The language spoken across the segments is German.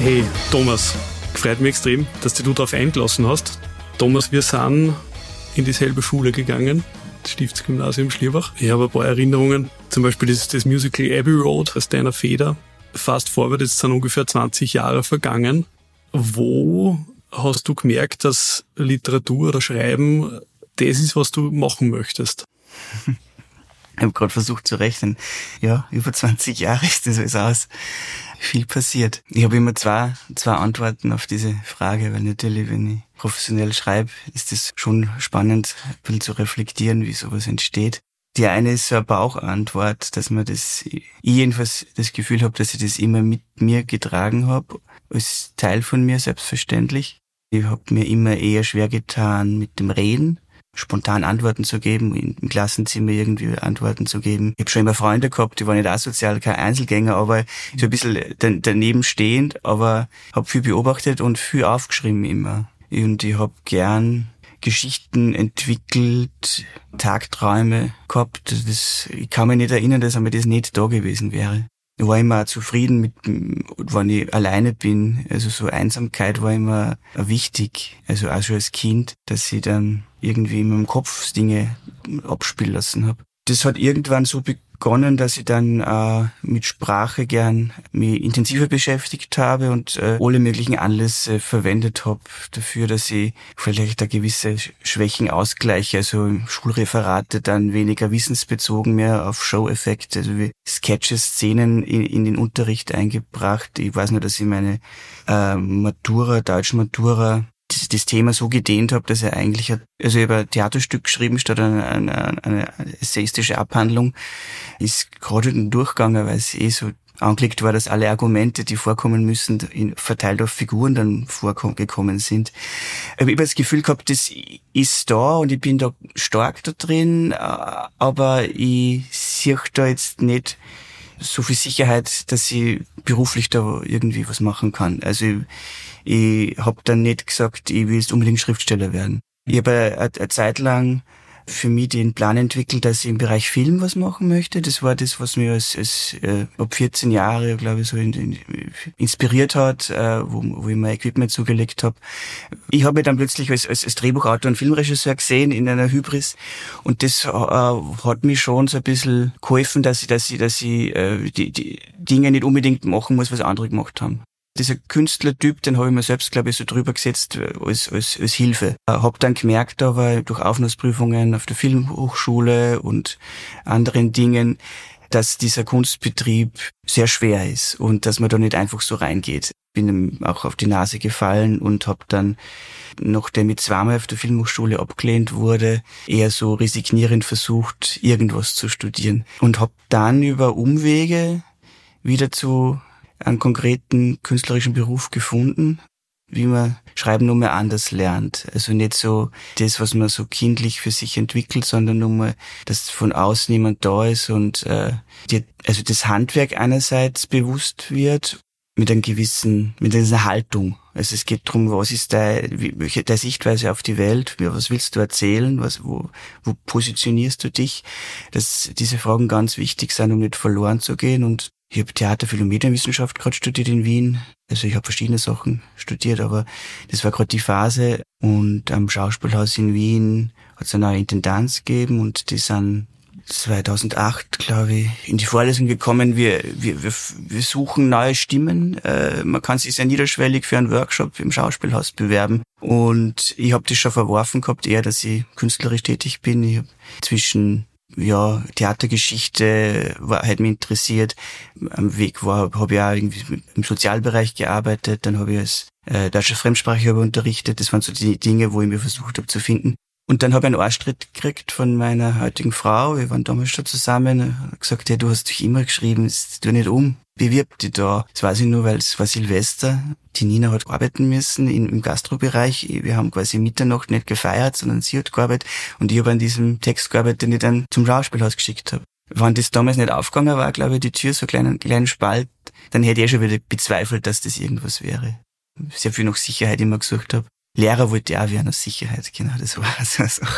Hey, Thomas, freut mich extrem, dass du darauf eingelassen hast. Thomas, wir sind in dieselbe Schule gegangen, das Stiftsgymnasium Schlierbach. Ich habe ein paar Erinnerungen, zum Beispiel das Musical Abbey Road aus deiner Feder. Fast forward, jetzt sind ungefähr 20 Jahre vergangen. Wo hast du gemerkt, dass Literatur oder Schreiben das ist, was du machen möchtest? Ich habe gerade versucht zu rechnen. Ja, über 20 Jahre ist das alles aus. Viel passiert. Ich habe immer zwei Antworten auf diese Frage, weil natürlich, wenn ich professionell schreibe, ist es schon spannend, ein bisschen zu reflektieren, wie sowas entsteht. Die eine ist so eine Bauchantwort, dass ich jedenfalls das Gefühl habe, dass ich das immer mit mir getragen habe, als Teil von mir, selbstverständlich. Ich habe mir immer eher schwer getan mit dem Reden, spontan Antworten zu geben, im Klassenzimmer irgendwie Antworten zu geben. Ich habe schon immer Freunde gehabt, die waren nicht asozial, kein Einzelgänger, aber so ein bisschen daneben stehend, aber habe viel beobachtet und viel aufgeschrieben immer. Und ich habe gern Geschichten entwickelt, Tagträume gehabt. Ich kann mich nicht erinnern, dass mir das nicht da gewesen wäre. Ich war immer zufrieden wenn ich alleine bin. Also so Einsamkeit war immer wichtig. Also auch schon als Kind, dass ich dann irgendwie in meinem Kopf Dinge abspielen lassen habe. Das hat irgendwann so begonnen, dass ich dann mit Sprache gern mich intensiver beschäftigt habe und alle möglichen Anlässe verwendet habe dafür, dass ich vielleicht da gewisse Schwächen ausgleiche. Also Schulreferate dann weniger wissensbezogen, mehr auf Show-Effekte, also wie Sketches, Szenen in den Unterricht eingebracht. Ich weiß nur, dass ich meine Deutsch-Matura, das Thema so gedehnt habe, dass ich habe ein Theaterstück geschrieben statt eine essayistische Abhandlung, ist gerade durchgegangen, weil es so angelegt war, dass alle Argumente, die vorkommen müssen, verteilt auf Figuren dann vorgekommen sind. Ich habe das Gefühl gehabt, das ist da und ich bin da stark da drin, aber ich sehe da jetzt nicht so viel Sicherheit, dass ich beruflich da irgendwie was machen kann. Also ich habe dann nicht gesagt, ich will jetzt unbedingt Schriftsteller werden. Ich habe eine Zeit lang für mich den Plan entwickelt, dass ich im Bereich Film was machen möchte. Das war das, was mir ab 14 Jahre, glaube ich, so inspiriert hat, wo ich mein Equipment zugelegt habe. Ich habe mich dann plötzlich als Drehbuchautor und Filmregisseur gesehen in einer Hybris und das hat mich schon so ein bisschen geholfen, dass ich die Dinge nicht unbedingt machen muss, was andere gemacht haben. Dieser Künstlertyp, den habe ich mir selbst, glaube ich, so drüber gesetzt als Hilfe. Hab dann gemerkt, aber durch Aufnahmeprüfungen auf der Filmhochschule und anderen Dingen, dass dieser Kunstbetrieb sehr schwer ist und dass man da nicht einfach so reingeht. Bin auch auf die Nase gefallen und habe dann, nachdem ich zweimal auf der Filmhochschule abgelehnt wurde, eher so resignierend versucht, irgendwas zu studieren. Und habe dann über Umwege wieder zu einen konkreten künstlerischen Beruf gefunden, wie man Schreiben nur mehr anders lernt. Also nicht so das, was man so kindlich für sich entwickelt, sondern nur mal, dass von außen jemand da ist und also das Handwerk einerseits bewusst wird mit dieser Haltung. Also es geht darum, was ist deine Sichtweise auf die Welt, was willst du erzählen, wo positionierst du dich, dass diese Fragen ganz wichtig sind, um nicht verloren zu gehen. Und ich habe Theater, Film und Medienwissenschaft gerade studiert in Wien. Also ich habe verschiedene Sachen studiert, aber das war gerade die Phase. Und am Schauspielhaus in Wien hat es eine neue Intendanz gegeben und die sind 2008, glaube ich, in die Vorlesung gekommen. Wir suchen neue Stimmen. Man kann sich sehr niederschwellig für einen Workshop im Schauspielhaus bewerben. Und ich habe das schon verworfen gehabt, eher, dass ich künstlerisch tätig bin. Ich habe zwischen Theatergeschichte hat mich interessiert. Am Weg habe ich auch irgendwie im Sozialbereich gearbeitet. Dann habe ich als deutsche Fremdsprache unterrichtet. Das waren so die Dinge, wo ich mir versucht habe zu finden. Und dann habe ich einen Arschtritt gekriegt von meiner heutigen Frau. Wir waren damals schon zusammen. Er hat gesagt, ja, du hast dich immer geschrieben, tu nicht um, bewirb dich da. Das weiß ich nur, weil es war Silvester. Die Nina hat arbeiten müssen im Gastrobereich. Wir haben quasi Mitternacht nicht gefeiert, sondern sie hat gearbeitet. Und ich habe an diesem Text gearbeitet, den ich dann zum Schauspielhaus geschickt habe. Wenn das damals nicht aufgegangen war, glaube ich, die Tür so kleinen Spalt, dann hätte ich schon wieder bezweifelt, dass das irgendwas wäre. Sehr viel nach Sicherheit immer gesucht habe. Lehrer wollte ich auch werden aus Sicherheit, genau, das war so eine Sache.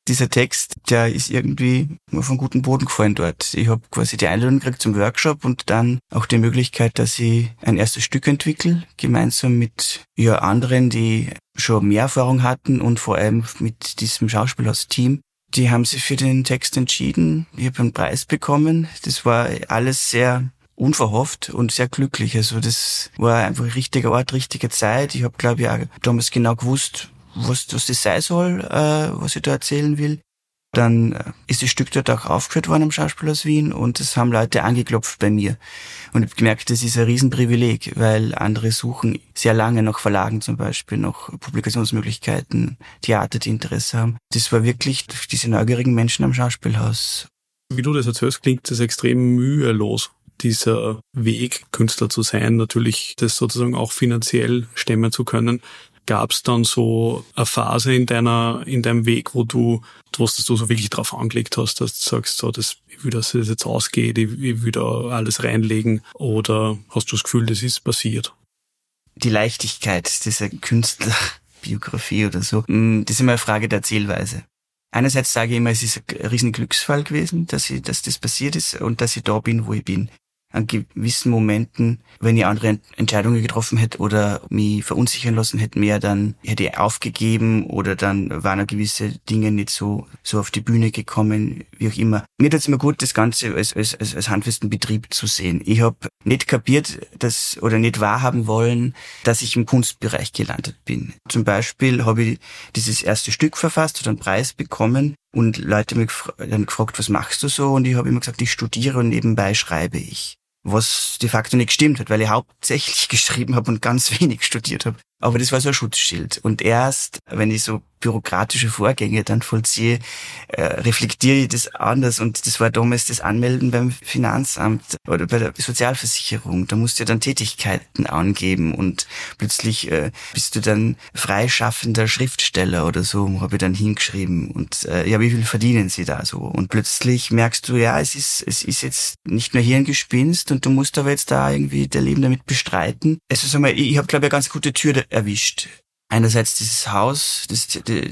Dieser Text, der ist irgendwie auf einen guten Boden gefallen dort. Ich habe quasi die Einladung gekriegt zum Workshop und dann auch die Möglichkeit, dass ich ein erstes Stück entwickle, gemeinsam mit anderen, die schon mehr Erfahrung hatten und vor allem mit diesem Schauspielhaus-Team. Die haben sich für den Text entschieden. Ich habe einen Preis bekommen. Das war alles sehr unverhofft und sehr glücklich. Also das war einfach richtiger Ort, richtige Zeit. Ich habe, glaube ich, auch damals genau gewusst, was das sein soll, was ich da erzählen will. Dann ist das Stück dort auch aufgeführt worden am Schauspielhaus Wien und es haben Leute angeklopft bei mir. Und ich habe gemerkt, das ist ein Riesenprivileg, weil andere suchen sehr lange nach Verlagen zum Beispiel, nach Publikationsmöglichkeiten, Theater, die Interesse haben. Das war wirklich durch diese neugierigen Menschen am Schauspielhaus. Wie du das erzählst, klingt das extrem mühelos, dieser Weg, Künstler zu sein, natürlich das sozusagen auch finanziell stemmen zu können. Gab es dann so eine Phase in deinem Weg, wo du so wirklich drauf angelegt hast, dass du sagst, so, ich will, dass es jetzt ausgeht, ich will da alles reinlegen, oder hast du das Gefühl, das ist passiert? Die Leichtigkeit dieser Künstlerbiografie oder so, das ist immer eine Frage der Erzählweise. Einerseits sage ich immer, es ist ein riesen Glücksfall gewesen, dass das passiert ist und dass ich da bin, wo ich bin. An gewissen Momenten, wenn ich andere Entscheidungen getroffen hätte oder mich verunsichern lassen hätte mehr, dann hätte ich aufgegeben oder dann waren auch gewisse Dinge nicht so auf die Bühne gekommen, wie auch immer. Mir tut es immer gut, das Ganze als handfesten Betrieb zu sehen. Ich habe nicht kapiert, oder nicht wahrhaben wollen, dass ich im Kunstbereich gelandet bin. Zum Beispiel habe ich dieses erste Stück verfasst oder einen Preis bekommen und Leute haben mich dann gefragt, was machst du so? Und ich habe immer gesagt, ich studiere und nebenbei schreibe ich. Was de facto nicht gestimmt hat, weil ich hauptsächlich geschrieben habe und ganz wenig studiert habe. Aber das war so ein Schutzschild. Und erst, wenn ich so bürokratische Vorgänge dann vollziehe, reflektiere ich das anders. Und das war damals das Anmelden beim Finanzamt oder bei der Sozialversicherung. Da musst du dann Tätigkeiten angeben und plötzlich bist du dann freischaffender Schriftsteller oder so, habe ich dann hingeschrieben. Und ja, wie viel verdienen sie da so? Und plötzlich merkst du, ja, es ist jetzt nicht nur Hirngespinst und du musst aber jetzt da irgendwie dein Leben damit bestreiten. Also sag mal, ich habe, glaube ich, eine ganz gute Tür erwischt. Einerseits dieses Haus, das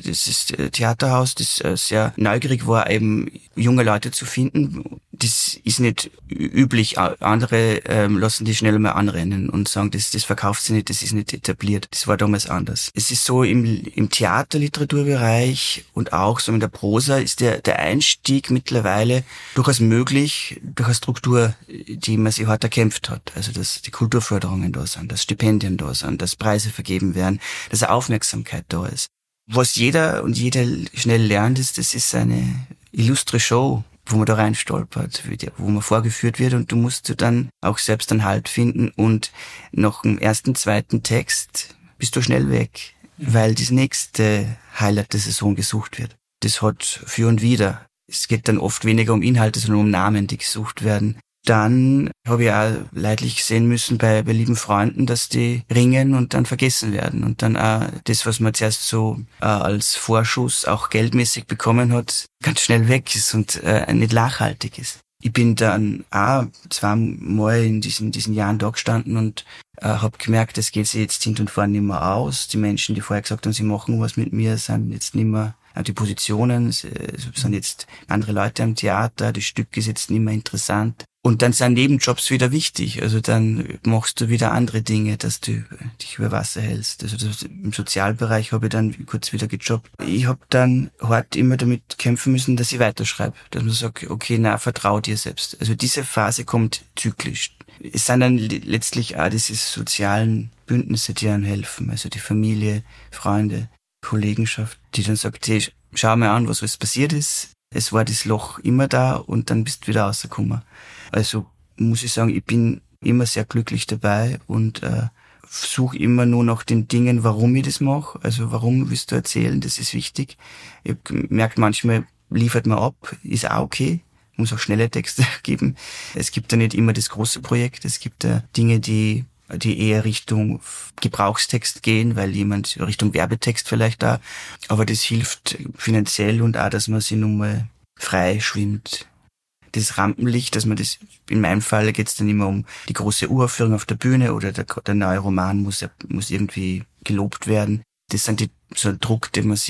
Theaterhaus, das sehr neugierig war, eben junge Leute zu finden. Das ist nicht üblich. Andere lassen die schnell mal anrennen und sagen, das verkauft sie nicht, das ist nicht etabliert. Das war damals anders. Es ist so im Theaterliteraturbereich und auch so in der Prosa ist der Einstieg mittlerweile durchaus möglich, durch eine Struktur, die man sich hart erkämpft hat. Also, dass die Kulturförderungen da sind, dass Stipendien da sind, dass Preise vergeben werden, dass Aufmerksamkeit da ist. Was jeder und jede schnell lernt, das ist eine illustre Show, wo man da rein stolpert, wo man vorgeführt wird und du musst dann auch selbst einen Halt finden und nach dem ersten, zweiten Text bist du schnell weg, weil das nächste Highlight der Saison gesucht wird. Das hat für und wider. Es geht dann oft weniger um Inhalte, sondern um Namen, die gesucht werden. Dann habe ich auch leidlich sehen müssen bei lieben Freunden, dass die ringen und dann vergessen werden. Und dann auch das, was man zuerst so als Vorschuss auch geldmäßig bekommen hat, ganz schnell weg ist und nicht nachhaltig ist. Ich bin dann auch 2 Mal in diesen Jahren da gestanden und habe gemerkt, es geht sich jetzt hinten und vorne nicht mehr aus. Die Menschen, die vorher gesagt haben, sie machen was mit mir, sind jetzt nicht mehr die Positionen, es sind jetzt andere Leute am Theater, das Stück ist jetzt nicht mehr interessant. Und dann sind Nebenjobs wieder wichtig. Also dann machst du wieder andere Dinge, dass du dich über Wasser hältst. Also im Sozialbereich habe ich dann kurz wieder gejobbt. Ich habe dann hart immer damit kämpfen müssen, dass ich weiterschreibe. Dass man sagt, okay, vertrau dir selbst. Also diese Phase kommt zyklisch. Es sind dann letztlich auch diese sozialen Bündnisse, die einem helfen. Also die Familie, Freunde, Kollegenschaft, die dann sagt, hey, schau mal an, was alles passiert ist. Es war das Loch immer da und dann bist du wieder rausgekommen. Also muss ich sagen, ich bin immer sehr glücklich dabei und suche immer nur nach den Dingen, warum ich das mache. Also warum willst du erzählen, das ist wichtig. Ich habe gemerkt, manchmal liefert man ab, ist auch okay. Muss auch schnelle Texte geben. Es gibt ja nicht immer das große Projekt. Es gibt ja Dinge, die eher Richtung Gebrauchstext gehen, weil jemand Richtung Werbetext vielleicht da. Aber das hilft finanziell und auch, dass man sich nun mal frei schwimmt. Das Rampenlicht, dass man das, in meinem Fall geht es dann immer um die große Uraufführung auf der Bühne oder der neue Roman muss irgendwie gelobt werden. Das sind so ein Druck, den man sich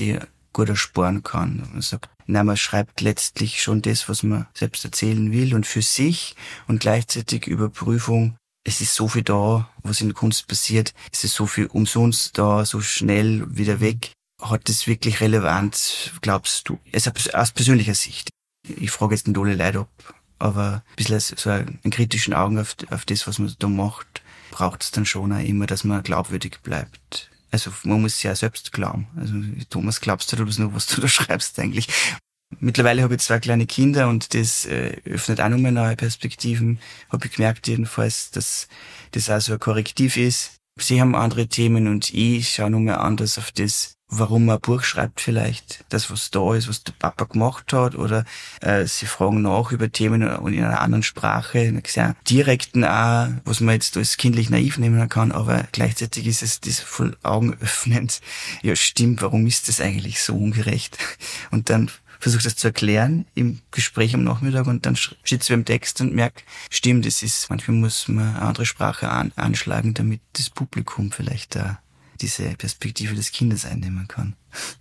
gut ersparen kann. Man sagt, man schreibt letztlich schon das, was man selbst erzählen will und für sich und gleichzeitig Überprüfung. Es ist so viel da, was in der Kunst passiert. Es ist so viel umsonst da, so schnell wieder weg. Hat das wirklich Relevanz, glaubst du? Aus persönlicher Sicht. Ich frage jetzt nicht alle Leute ab, aber ein bisschen so einen kritischen Augen auf das, was man da macht, braucht es dann schon auch immer, dass man glaubwürdig bleibt. Also man muss ja selbst glauben. Also Thomas, glaubst du das nur, was du da schreibst eigentlich? Mittlerweile habe ich 2 kleine Kinder und das öffnet auch nochmal neue Perspektiven. Habe ich gemerkt jedenfalls, dass das auch so ein Korrektiv ist. Sie haben andere Themen und ich schaue nochmal anders auf das, warum man ein Buch schreibt vielleicht. Das, was da ist, was der Papa gemacht hat. Oder sie fragen nach über Themen und in einer anderen Sprache. Sehr direkten auch, was man jetzt als kindlich naiv nehmen kann. Aber gleichzeitig ist es das voll augenöffnend. Ja, stimmt, warum ist das eigentlich so ungerecht? Und dann versuche das zu erklären im Gespräch am Nachmittag und dann sitze ich im Text und merke, stimmt, manchmal muss man eine andere Sprache anschlagen, damit das Publikum vielleicht da diese Perspektive des Kindes einnehmen kann.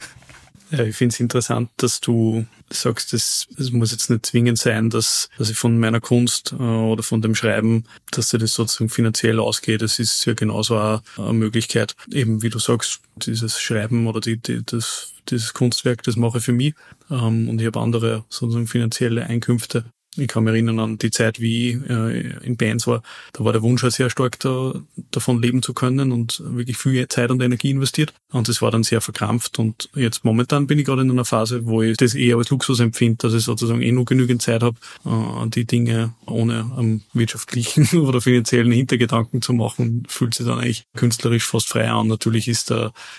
Ja, ich finde es interessant, dass du sagst, es muss jetzt nicht zwingend sein, dass ich von meiner Kunst oder von dem Schreiben, dass dir das sozusagen finanziell ausgeht. Es ist ja genauso auch eine Möglichkeit, eben wie du sagst, dieses Schreiben oder dieses Kunstwerk, das mache ich für mich und ich habe andere sozusagen finanzielle Einkünfte. Ich kann mich erinnern an die Zeit, wie ich in Bands war. Da war der Wunsch auch sehr stark, davon leben zu können und wirklich viel Zeit und Energie investiert. Und das war dann sehr verkrampft. Und jetzt momentan bin ich gerade in einer Phase, wo ich das eher als Luxus empfinde, dass ich sozusagen nur genügend Zeit habe, die Dinge ohne am wirtschaftlichen oder finanziellen Hintergedanken zu machen. Fühlt sich dann eigentlich künstlerisch fast frei an. Natürlich ist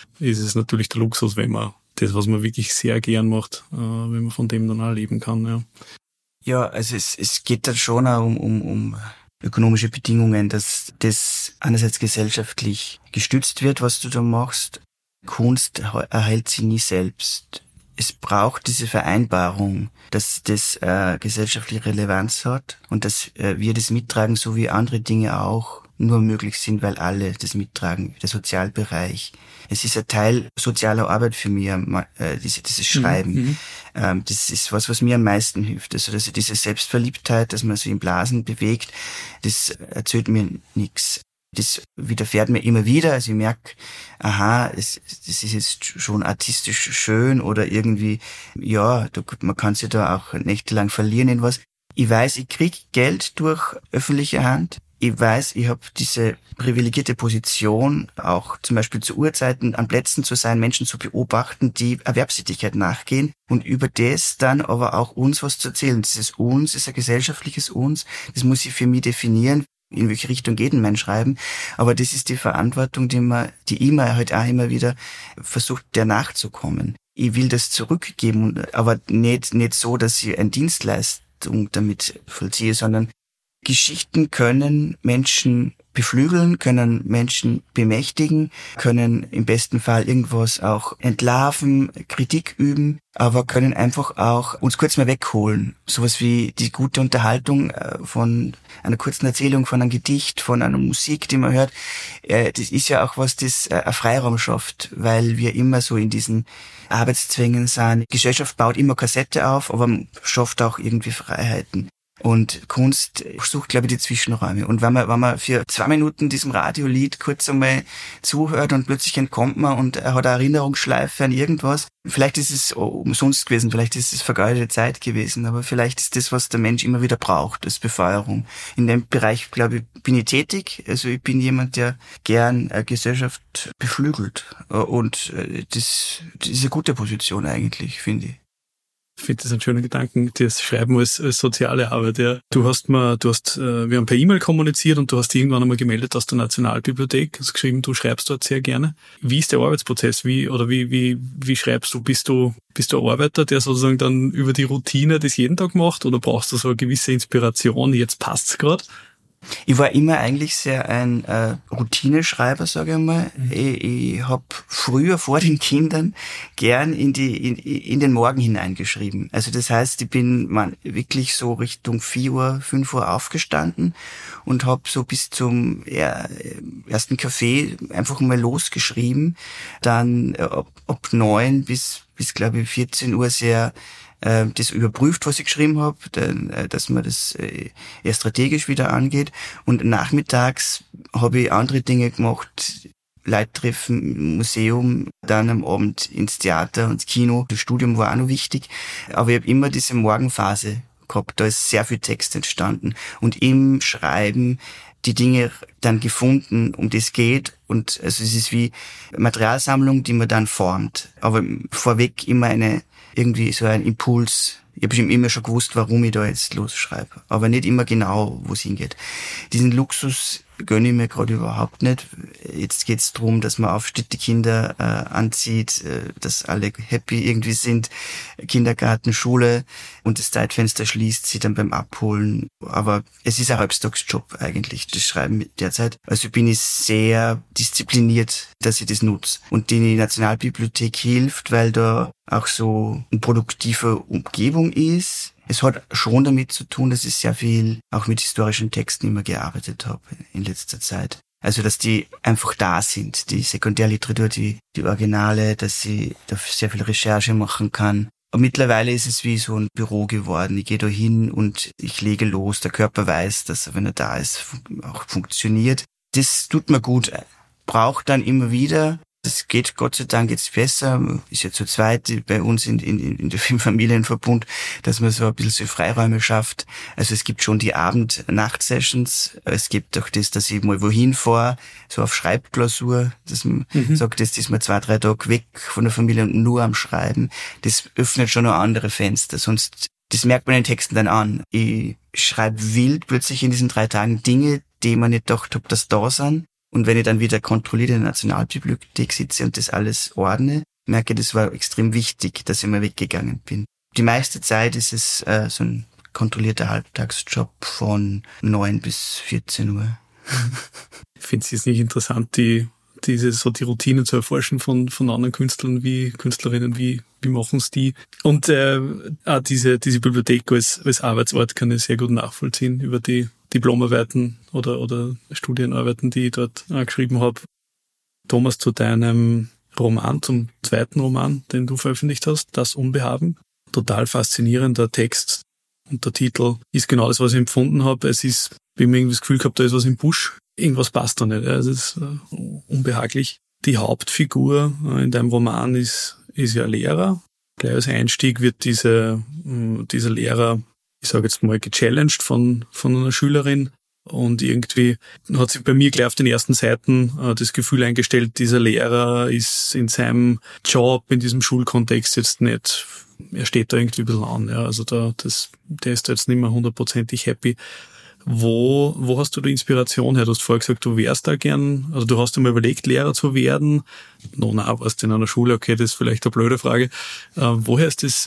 es natürlich der Luxus, wenn man das, was man wirklich sehr gern macht, wenn man von dem dann auch leben kann, ja. Ja, also es geht dann schon auch um ökonomische Bedingungen, dass das einerseits gesellschaftlich gestützt wird, was du da machst. Kunst erhält sie nie selbst. Es braucht diese Vereinbarung, dass das gesellschaftliche Relevanz hat und dass wir das mittragen, so wie andere Dinge auch nur möglich sind, weil alle das mittragen, der Sozialbereich. Es ist ein Teil sozialer Arbeit für mich, dieses Schreiben. Das ist was mir am meisten hilft. Also diese Selbstverliebtheit, dass man sich in Blasen bewegt, das erzählt mir nichts. Das widerfährt mir immer wieder. Also ich merke, das ist jetzt schon artistisch schön oder irgendwie, ja, man kann sich da auch nächtelang verlieren in was. Ich weiß, ich krieg Geld durch öffentliche Hand. Ich weiß, ich habe diese privilegierte Position, auch zum Beispiel zu Uhrzeiten an Plätzen zu sein, Menschen zu beobachten, die Erwerbstätigkeit nachgehen und über das dann aber auch uns was zu erzählen. Dieses Uns ist ein gesellschaftliches Uns, das muss ich für mich definieren, in welche Richtung geht denn mein Schreiben. Aber das ist die Verantwortung, die ich mir halt auch immer wieder versucht, der nachzukommen. Ich will das zurückgeben, aber nicht so, dass ich eine Dienstleistung damit vollziehe, sondern Geschichten können Menschen beflügeln, können Menschen bemächtigen, können im besten Fall irgendwas auch entlarven, Kritik üben, aber können einfach auch uns kurz mal wegholen. Sowas wie die gute Unterhaltung von einer kurzen Erzählung, von einem Gedicht, von einer Musik, die man hört. Das ist ja auch was, das einen Freiraum schafft, weil wir immer so in diesen Arbeitszwängen sind. Die Gesellschaft baut immer Kassette auf, aber schafft auch irgendwie Freiheiten. Und Kunst sucht, glaube ich, die Zwischenräume. Und wenn man für 2 Minuten diesem Radiolied kurz einmal zuhört und plötzlich entkommt man und er hat eine Erinnerungsschleife an irgendwas, vielleicht ist es umsonst gewesen, vielleicht ist es vergeudete Zeit gewesen, aber vielleicht ist das, was der Mensch immer wieder braucht, als Befeuerung. In dem Bereich, glaube ich, bin ich tätig. Also ich bin jemand, der gern eine Gesellschaft beflügelt. Und das ist eine gute Position eigentlich, finde ich. Ich finde das einen schönen Gedanken, das Schreiben als soziale Arbeit. Ja. Wir haben per E-Mail kommuniziert und du hast irgendwann einmal gemeldet aus der Nationalbibliothek, hast geschrieben, du schreibst dort sehr gerne. Wie ist der Arbeitsprozess? Wie schreibst du? Bist du ein Arbeiter, der sozusagen dann über die Routine das jeden Tag macht oder brauchst du so eine gewisse Inspiration? Jetzt passt's gerade? Ich war immer eigentlich sehr ein Routineschreiber, sage ich mal. Ich habe früher vor den Kindern gern in den Morgen hineingeschrieben. Also das heißt, ich bin wirklich so Richtung 4 Uhr, 5 Uhr aufgestanden und habe so bis zum ersten Kaffee einfach mal losgeschrieben. Dann ab 9 bis bis glaube ich 14 Uhr sehr das überprüft, was ich geschrieben habe, dass man das eher strategisch wieder angeht. Und nachmittags habe ich andere Dinge gemacht, Leute treffen, Museum, dann am Abend ins Theater und ins Kino. Das Studium war auch noch wichtig. Aber ich habe immer diese Morgenphase gehabt. Da ist sehr viel Text entstanden. Und im Schreiben die Dinge dann gefunden, um das geht. Und also es ist wie Materialsammlung, die man dann formt. Aber vorweg immer irgendwie so ein Impuls. Ich habe immer schon gewusst, warum ich da jetzt losschreibe. Aber nicht immer genau, wo es hingeht. Diesen Luxus gönne ich mir gerade überhaupt nicht. Jetzt geht's darum, dass man aufsteht, die Kinder anzieht, dass alle happy irgendwie sind. Kindergarten, Schule und das Zeitfenster schließt, sie dann beim Abholen. Aber es ist ein Halbtagsjob eigentlich, das Schreiben derzeit. Also bin ich sehr diszipliniert, dass ich das nutze. Und die Nationalbibliothek hilft, weil da auch so eine produktive Umgebung ist. Es hat schon damit zu tun, dass ich sehr viel auch mit historischen Texten immer gearbeitet habe in letzter Zeit. Also, dass die einfach da sind, die Sekundärliteratur, die Originale, dass ich da sehr viel Recherche machen kann. Und mittlerweile ist es wie so ein Büro geworden. Ich gehe da hin und ich lege los. Der Körper weiß, dass er, wenn er da ist, auch funktioniert. Das tut mir gut. Braucht dann immer wieder. Das geht Gott sei Dank jetzt besser. Ist ja zu zweit bei uns in der Familienverbund, dass man so ein bisschen so Freiräume schafft. Also es gibt schon die Abend-Nacht-Sessions. Es gibt auch das, dass ich mal wohin fahre, so auf Schreibklausur, dass man sagt, das ist mal 2-3 Tage weg von der Familie und nur am Schreiben. Das öffnet schon noch andere Fenster. Sonst, das merkt man in den Texten dann an. Ich schreibe wild plötzlich in diesen 3 Tagen Dinge, die man nicht gedacht habe, dass da sind. Und wenn ich dann wieder kontrolliert in der Nationalbibliothek sitze und das alles ordne, merke ich, das war extrem wichtig, dass ich mal weggegangen bin. Die meiste Zeit ist es so ein kontrollierter Halbtagsjob von 9 bis 14 Uhr. Ich finde es jetzt nicht interessant, die Routine zu erforschen von anderen Künstlern, Künstlerinnen, wie machen es die? Und auch diese Bibliothek als Arbeitsort kann ich sehr gut nachvollziehen über die Diplomarbeiten oder Studienarbeiten, die ich dort geschrieben habe. Thomas, zu deinem Roman, zum zweiten Roman, den du veröffentlicht hast, Das Unbehagen. Total faszinierender Text und der Titel ist genau das, was ich empfunden habe. Ich habe irgendwie das Gefühl gehabt, da ist was im Busch. Irgendwas passt da nicht. Es ist unbehaglich. Die Hauptfigur in deinem Roman ist ja Lehrer. Gleich als Einstieg wird dieser Lehrer, ich sage jetzt mal, gechallenged von einer Schülerin. Und irgendwie hat sich bei mir gleich auf den ersten Seiten das Gefühl eingestellt, dieser Lehrer ist in seinem Job, in diesem Schulkontext jetzt nicht, er steht da irgendwie ein bisschen an. Ja. Also der ist da jetzt nicht mehr 100%ig happy. Wo hast du die Inspiration her? Du hast vorher gesagt, du wärst da gern, also du hast dir mal überlegt, Lehrer zu werden. Warst du in einer Schule? Okay, das ist vielleicht eine blöde Frage. Woher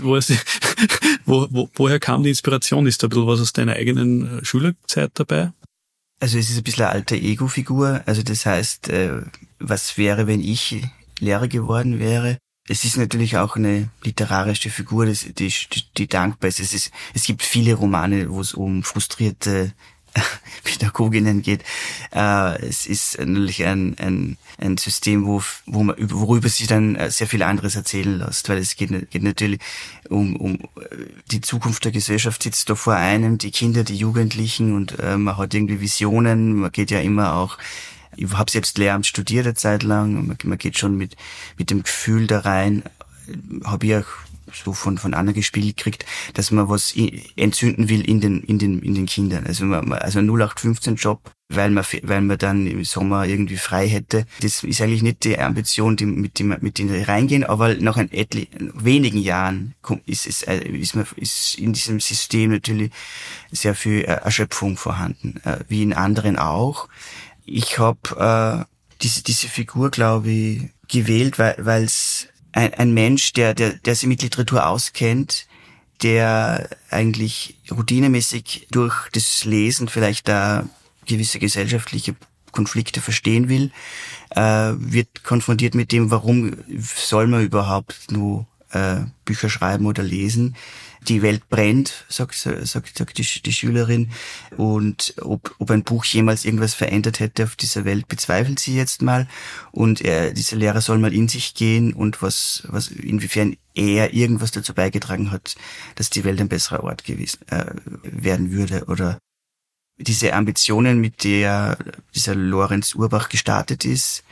kam die Inspiration? Ist da ein bisschen was aus deiner eigenen Schülerzeit dabei? Also es ist ein bisschen eine alter Ego-Figur. Also das heißt, was wäre, wenn ich Lehrer geworden wäre? Es ist natürlich auch eine literarische Figur, die dankbar ist. Es gibt viele Romane, wo es um frustrierte Pädagoginnen geht. Es ist natürlich ein System, worüber sie dann sehr viel anderes erzählen lässt, weil es geht natürlich um die Zukunft der Gesellschaft sitzt da vor einem, die Kinder, die Jugendlichen, und man hat irgendwie Visionen. Man geht ja immer auch, ich habe selbst Lehramt studiert eine Zeit lang, man geht schon mit dem Gefühl da rein, habe ich auch so von anderen gespielt gekriegt, dass man was entzünden will in den Kindern. Also ein 0815-Job, weil man dann im Sommer irgendwie frei hätte. Das ist eigentlich nicht die Ambition, mit denen reingehen, aber nach wenigen Jahren ist in diesem System natürlich sehr viel Erschöpfung vorhanden, wie in anderen auch. Ich habe diese Figur, glaube ich, gewählt, weil es ein Mensch, der sich mit Literatur auskennt, der eigentlich routinemäßig durch das Lesen vielleicht da gewisse gesellschaftliche Konflikte verstehen will, wird konfrontiert mit dem, warum soll man überhaupt nur Bücher schreiben oder lesen. Die Welt brennt, sagt die Schülerin. Und ob ein Buch jemals irgendwas verändert hätte auf dieser Welt, bezweifelt sie jetzt mal. Und dieser Lehrer soll mal in sich gehen und inwiefern er irgendwas dazu beigetragen hat, dass die Welt ein besserer Ort gewesen werden würde. Oder diese Ambitionen, mit der dieser Lorenz Urbach gestartet ist,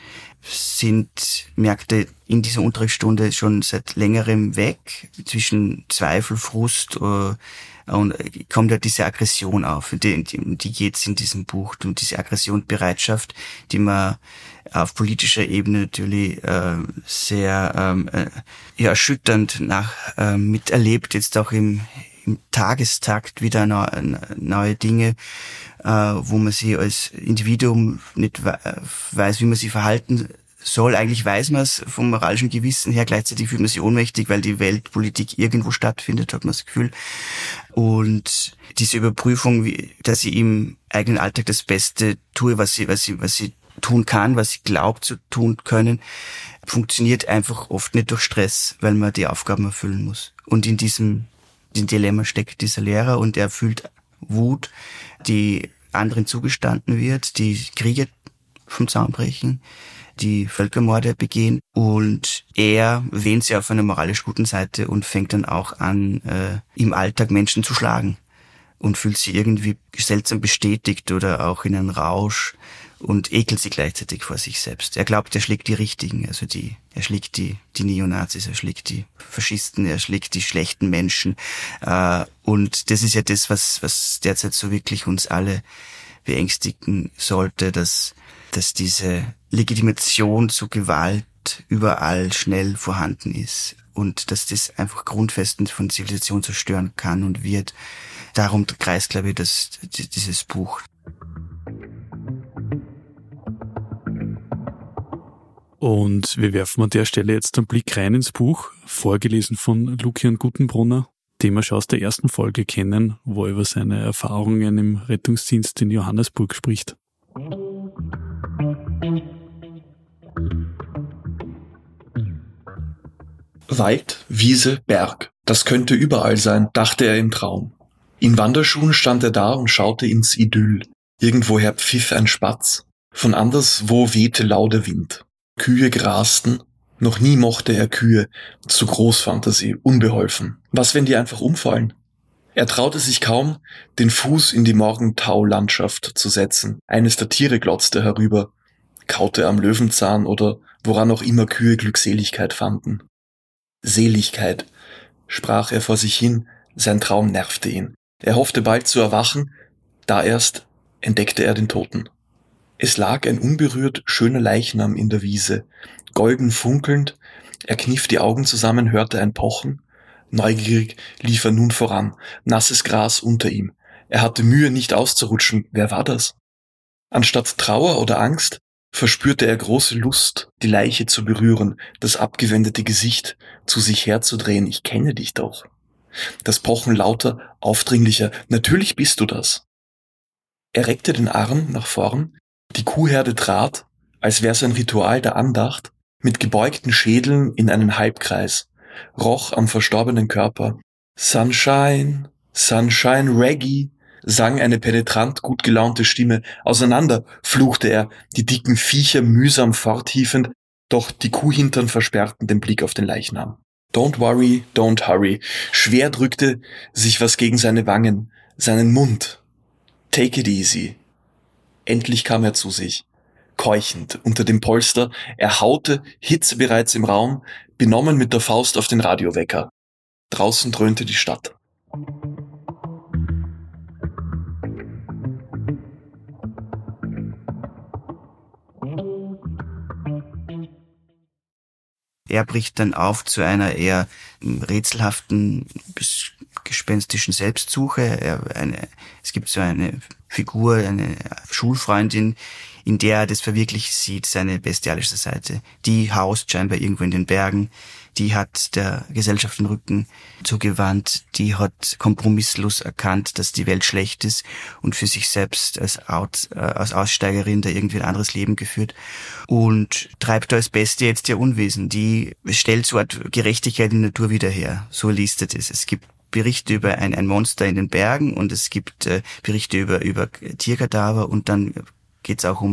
merkte in dieser Unterrichtsstunde schon seit längerem weg. Zwischen Zweifel, Frust und kommt ja diese Aggression auf. Die geht's in diesem Buch. Und diese Aggressionsbereitschaft, die man auf politischer Ebene natürlich sehr erschütternd miterlebt, jetzt auch im Tagestakt wieder neue Dinge, wo man sich als Individuum nicht weiß, wie man sich verhalten soll. Eigentlich weiß man es vom moralischen Gewissen her, gleichzeitig fühlt man sich ohnmächtig, weil die Weltpolitik irgendwo stattfindet, hat man das Gefühl. Und diese Überprüfung, dass ich im eigenen Alltag das Beste tue, was sie tun kann, was sie glaubt zu tun können, funktioniert einfach oft nicht durch Stress, weil man die Aufgaben erfüllen muss. Und in diesem Dilemma steckt dieser Lehrer und er fühlt Wut, die anderen zugestanden wird, die Kriege vom Zaun brechen, die Völkermorde begehen, und er wähnt sie auf einer moralisch guten Seite und fängt dann auch an, im Alltag Menschen zu schlagen und fühlt sich irgendwie seltsam bestätigt oder auch in einen Rausch und ekelt sich gleichzeitig vor sich selbst. Er glaubt, er schlägt die Richtigen, also er schlägt die Neonazis, er schlägt die Faschisten, er schlägt die schlechten Menschen. Und das ist ja das, was derzeit so wirklich uns alle beängstigen sollte, dass diese Legitimation zu Gewalt überall schnell vorhanden ist und dass das einfach Grundfesten von Zivilisation zerstören kann und wird. Darum kreist, glaube ich, dieses Buch. Und wir werfen an der Stelle jetzt einen Blick rein ins Buch, vorgelesen von Lukian Guttenbrunner, den wir schon aus der ersten Folge kennen, wo er über seine Erfahrungen im Rettungsdienst in Johannesburg spricht. Wald, Wiese, Berg. Das könnte überall sein, dachte er im Traum. In Wanderschuhen stand er da und schaute ins Idyll. Irgendwoher pfiff ein Spatz, von anderswo wehte lau der Wind. Kühe grasten, noch nie mochte er Kühe, zu Großfantasie, unbeholfen. Was, wenn die einfach umfallen? Er traute sich kaum, den Fuß in die Morgentau-Landschaft zu setzen. Eines der Tiere glotzte herüber, kaute am Löwenzahn oder woran auch immer Kühe Glückseligkeit fanden. Seligkeit, sprach er vor sich hin, sein Traum nervte ihn. Er hoffte bald zu erwachen, da erst entdeckte er den Toten. Es lag ein unberührt schöner Leichnam in der Wiese, golden funkelnd, er kniff die Augen zusammen, hörte ein Pochen, neugierig lief er nun voran, nasses Gras unter ihm. Er hatte Mühe, nicht auszurutschen. Wer war das? Anstatt Trauer oder Angst verspürte er große Lust, die Leiche zu berühren, das abgewendete Gesicht zu sich herzudrehen. Ich kenne dich doch. Das Pochen lauter, aufdringlicher. Natürlich bist du das. Er reckte den Arm nach vorn. Die Kuhherde trat, als wär's ein Ritual der Andacht, mit gebeugten Schädeln in einen Halbkreis, roch am verstorbenen Körper. Sunshine, Sunshine, Reggae, sang eine penetrant gut gelaunte Stimme. Auseinander, fluchte er, die dicken Viecher mühsam forthiefend, doch die Kuhhintern versperrten den Blick auf den Leichnam. Don't worry, don't hurry. Schwer drückte sich was gegen seine Wangen, seinen Mund. Take it easy. Endlich kam er zu sich, keuchend unter dem Polster. Er haute, Hitze bereits im Raum, benommen mit der Faust auf den Radiowecker. Draußen dröhnte die Stadt. Er bricht dann auf zu einer eher rätselhaften bis gespenstischen Selbstsuche. Es gibt so eine Figur, eine Schulfreundin, in der er das verwirklicht sieht, seine bestialische Seite. Die haust scheinbar irgendwo in den Bergen, die hat der Gesellschaft den Rücken zugewandt, die hat kompromisslos erkannt, dass die Welt schlecht ist und für sich selbst als Aussteigerin da irgendwie ein anderes Leben geführt und treibt da als Beste jetzt ihr Unwesen. Die stellt so eine Gerechtigkeit in der Natur wieder her. So listet es. Es gibt Berichte über ein Monster in den Bergen und es gibt Berichte über Tierkadaver und dann geht's auch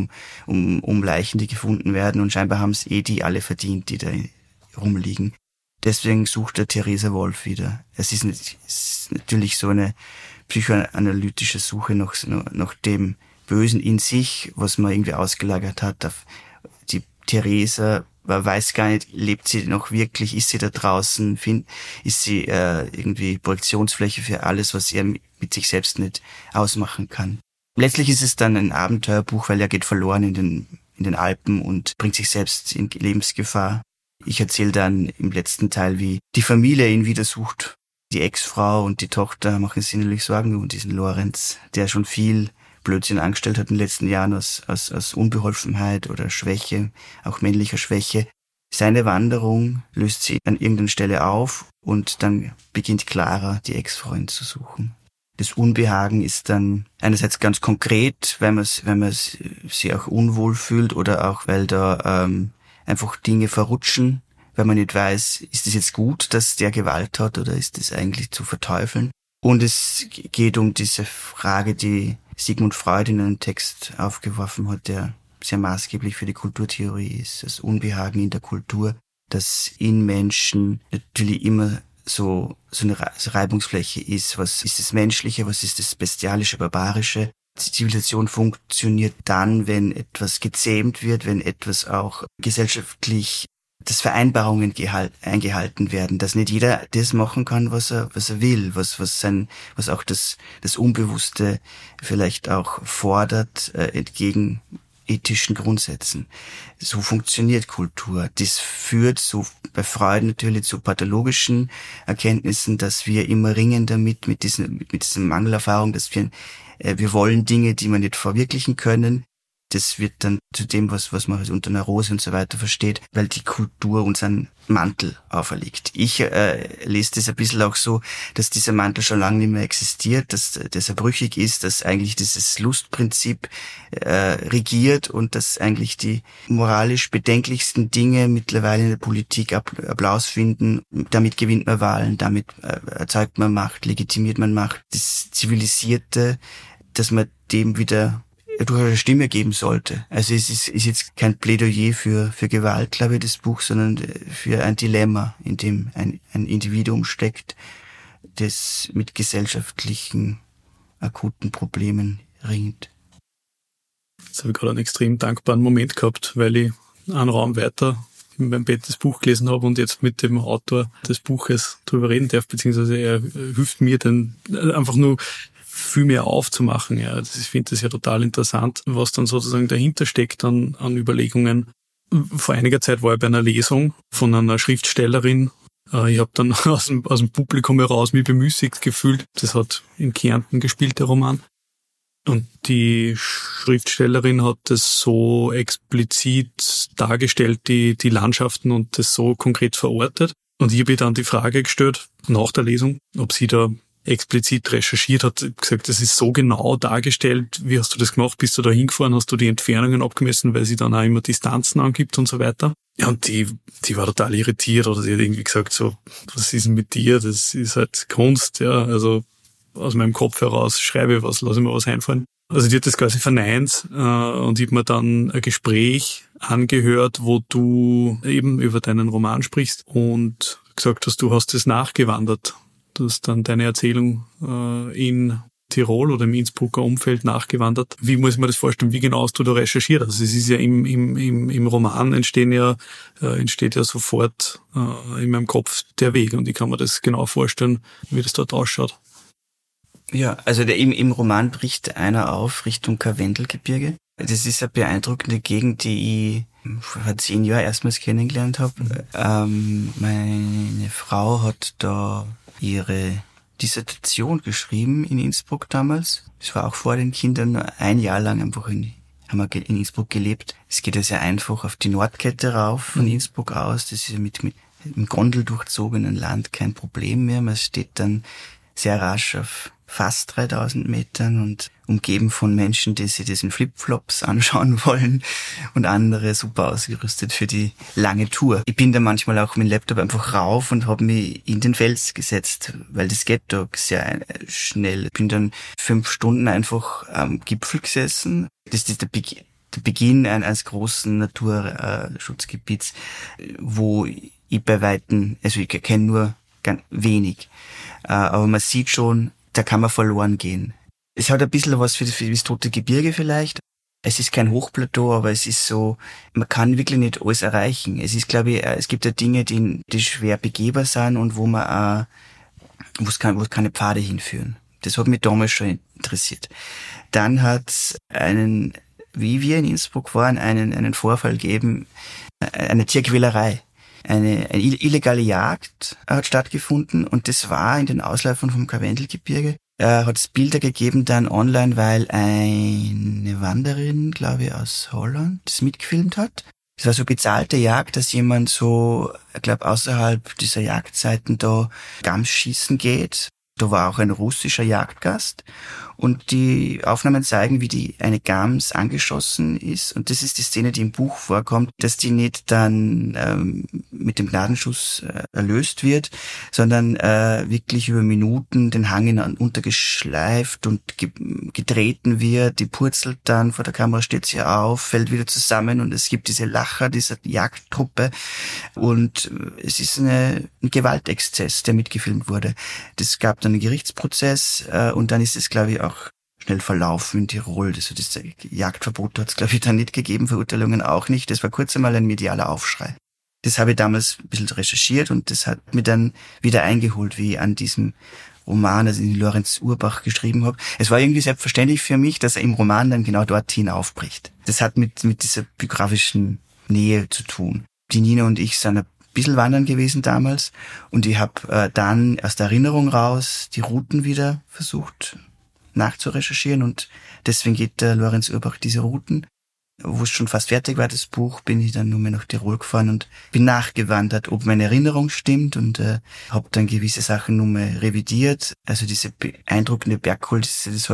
um Leichen, die gefunden werden und scheinbar haben es die alle verdient, die da rumliegen. Deswegen sucht der Theresa Wolf wieder. Es ist natürlich so eine psychoanalytische Suche nach dem Bösen in sich, was man irgendwie ausgelagert hat. Die Theresa, man weiß gar nicht, lebt sie noch wirklich, ist sie da draußen, ist sie irgendwie Projektionsfläche für alles, was er mit sich selbst nicht ausmachen kann. Letztlich ist es dann ein Abenteuerbuch, weil er geht verloren in den Alpen und bringt sich selbst in Lebensgefahr. Ich erzähle dann im letzten Teil, wie die Familie ihn wieder sucht. Die Ex-Frau und die Tochter machen sich natürlich Sorgen um diesen Lorenz, der schon viel Blödsinn angestellt hat in den letzten Jahren aus Unbeholfenheit oder Schwäche, auch männlicher Schwäche. Seine Wanderung löst sie an irgendeiner Stelle auf und dann beginnt Clara, die Ex-Frau, ihn zu suchen. Das Unbehagen ist dann einerseits ganz konkret, weil man sich auch unwohl fühlt oder auch, weil da einfach Dinge verrutschen, weil man nicht weiß, ist es jetzt gut, dass der Gewalt hat oder ist es eigentlich zu verteufeln? Und es geht um diese Frage, die Sigmund Freud in einem Text aufgeworfen hat, der sehr maßgeblich für die Kulturtheorie ist, das Unbehagen in der Kultur, dass in Menschen natürlich immer so eine Reibungsfläche ist. Was ist das Menschliche, was ist das Bestialische, Barbarische? Die Zivilisation funktioniert dann, wenn etwas gezähmt wird, wenn etwas auch gesellschaftlich, dass Vereinbarungen eingehalten werden, dass nicht jeder das machen kann, was er will, was auch das Unbewusste vielleicht auch fordert, entgegen ethischen Grundsätzen. So funktioniert Kultur. Das führt so bei Freud natürlich zu pathologischen Erkenntnissen, dass wir immer ringen damit, mit diesen Mangelerfahrung, dass wir wollen Dinge, die wir nicht verwirklichen können. Das wird dann zu dem, was man unter Neurose und so weiter versteht, weil die Kultur uns einen Mantel auferlegt. Ich lese das ein bisschen auch so, dass dieser Mantel schon lange nicht mehr existiert, dass er brüchig ist, dass eigentlich dieses Lustprinzip regiert und dass eigentlich die moralisch bedenklichsten Dinge mittlerweile in der Politik Applaus finden. Damit gewinnt man Wahlen, damit erzeugt man Macht, legitimiert man Macht. Das Zivilisierte, dass man dem wieder durch eine Stimme geben sollte. Also es ist jetzt kein Plädoyer für Gewalt, glaube ich, das Buch, sondern für ein Dilemma, in dem ein Individuum steckt, das mit gesellschaftlichen, akuten Problemen ringt. Jetzt habe ich gerade einen extrem dankbaren Moment gehabt, weil ich einen Raum weiter in meinem Bett das Buch gelesen habe und jetzt mit dem Autor des Buches drüber reden darf, beziehungsweise er hilft mir dann einfach nur viel mehr aufzumachen. Ja, ich finde das ja total interessant, was dann sozusagen dahinter steckt an Überlegungen. Vor einiger Zeit war ich bei einer Lesung von einer Schriftstellerin. Ich habe dann aus dem Publikum heraus mich bemüßigt gefühlt. Das hat in Kärnten gespielt, der Roman. Und die Schriftstellerin hat das so explizit dargestellt, die Landschaften und das so konkret verortet. Und ich habe ihr dann die Frage gestellt, nach der Lesung, ob sie da explizit recherchiert hat, gesagt, das ist so genau dargestellt, wie hast du das gemacht, bist du da hingefahren, hast du die Entfernungen abgemessen, weil sie dann auch immer Distanzen angibt und so weiter. Ja, und die war total irritiert oder sie hat irgendwie gesagt so, was ist denn mit dir, das ist halt Kunst, ja, also aus meinem Kopf heraus schreibe ich was, lass ich mir was einfallen. Also die hat das quasi verneint und ich habe mir dann ein Gespräch angehört, wo du eben über deinen Roman sprichst und gesagt hast, du hast es nachgewandert. Du hast dann deine Erzählung in Tirol oder im Innsbrucker Umfeld nachgewandert. Wie muss man das vorstellen? Wie genau hast du da recherchiert? Also es ist ja im Roman entsteht ja sofort in meinem Kopf der Weg und ich kann mir das genau vorstellen, wie das dort ausschaut. Ja, also im Roman bricht einer auf Richtung Karwendelgebirge. Das ist eine beeindruckende Gegend, die ich vor 10 Jahren erstmals kennengelernt habe. Meine Frau hat da ihre Dissertation geschrieben in Innsbruck damals. Das war auch vor den Kindern, nur 1 Jahr lang einfach haben wir in Innsbruck gelebt. Es geht ja sehr einfach auf die Nordkette rauf von Innsbruck aus. Das ist ja mit im Gondel durchzogenen Land kein Problem mehr. Man steht dann sehr rasch auf fast 3000 Metern und umgeben von Menschen, die sich diesen Flipflops anschauen wollen und andere super ausgerüstet für die lange Tour. Ich bin da manchmal auch mit dem Laptop einfach rauf und habe mich in den Fels gesetzt, weil das geht da sehr schnell. Ich bin dann 5 Stunden einfach am Gipfel gesessen. Das ist der Beginn eines großen Naturschutzgebiets, wo ich bei Weitem, also ich kenne nur ganz wenig, aber man sieht schon, da kann man verloren gehen. Es hat ein bisschen was für das Tote Gebirge vielleicht. Es ist kein Hochplateau, aber es ist so, man kann wirklich nicht alles erreichen. Es ist, glaube ich, es gibt ja Dinge, die schwer begehbar sind und wo es keine Pfade hinführen. Das hat mich damals schon interessiert. Dann hat es wie wir in Innsbruck waren, einen Vorfall gegeben, eine Tierquälerei. Eine illegale Jagd hat stattgefunden und das war in den Ausläufern vom Karwendelgebirge. Hat es Bilder gegeben dann online, weil eine Wanderin, glaube ich, aus Holland das mitgefilmt hat. Es war so bezahlte Jagd, dass jemand so, ich glaube, außerhalb dieser Jagdzeiten da Gams schießen geht. Da war auch ein russischer Jagdgast und die Aufnahmen zeigen, wie eine Gams angeschossen ist und das ist die Szene, die im Buch vorkommt, dass die nicht dann mit dem Gnadenschuss erlöst wird, sondern wirklich über Minuten den Hang untergeschleift und getreten wird, die purzelt dann, vor der Kamera steht sie auf, fällt wieder zusammen und es gibt diese Lacher dieser Jagdtruppe und es ist ein Gewaltexzess, der mitgefilmt wurde. Das gab dann einen Gerichtsprozess und dann ist es, glaube ich, auch schnell verlaufen in Tirol. Das Jagdverbot hat es, glaube ich, dann nicht gegeben, Verurteilungen auch nicht. Das war kurz einmal ein medialer Aufschrei. Das habe ich damals ein bisschen recherchiert und das hat mir dann wieder eingeholt, wie ich an diesem Roman, also den Lorenz Urbach geschrieben habe. Es war irgendwie selbstverständlich für mich, dass er im Roman dann genau dorthin aufbricht. Das hat mit dieser biografischen Nähe zu tun. Die Nina und ich sind ein bisschen wandern gewesen damals und ich habe dann aus der Erinnerung raus die Routen wieder versucht nachzurecherchieren und deswegen geht der Lorenz Urbach diese Routen. Wo es schon fast fertig war, das Buch, bin ich dann nur mehr nach Tirol gefahren und bin nachgewandert, ob meine Erinnerung stimmt und habe dann gewisse Sachen nur mehr revidiert. Also diese beeindruckende Bergkulisse, das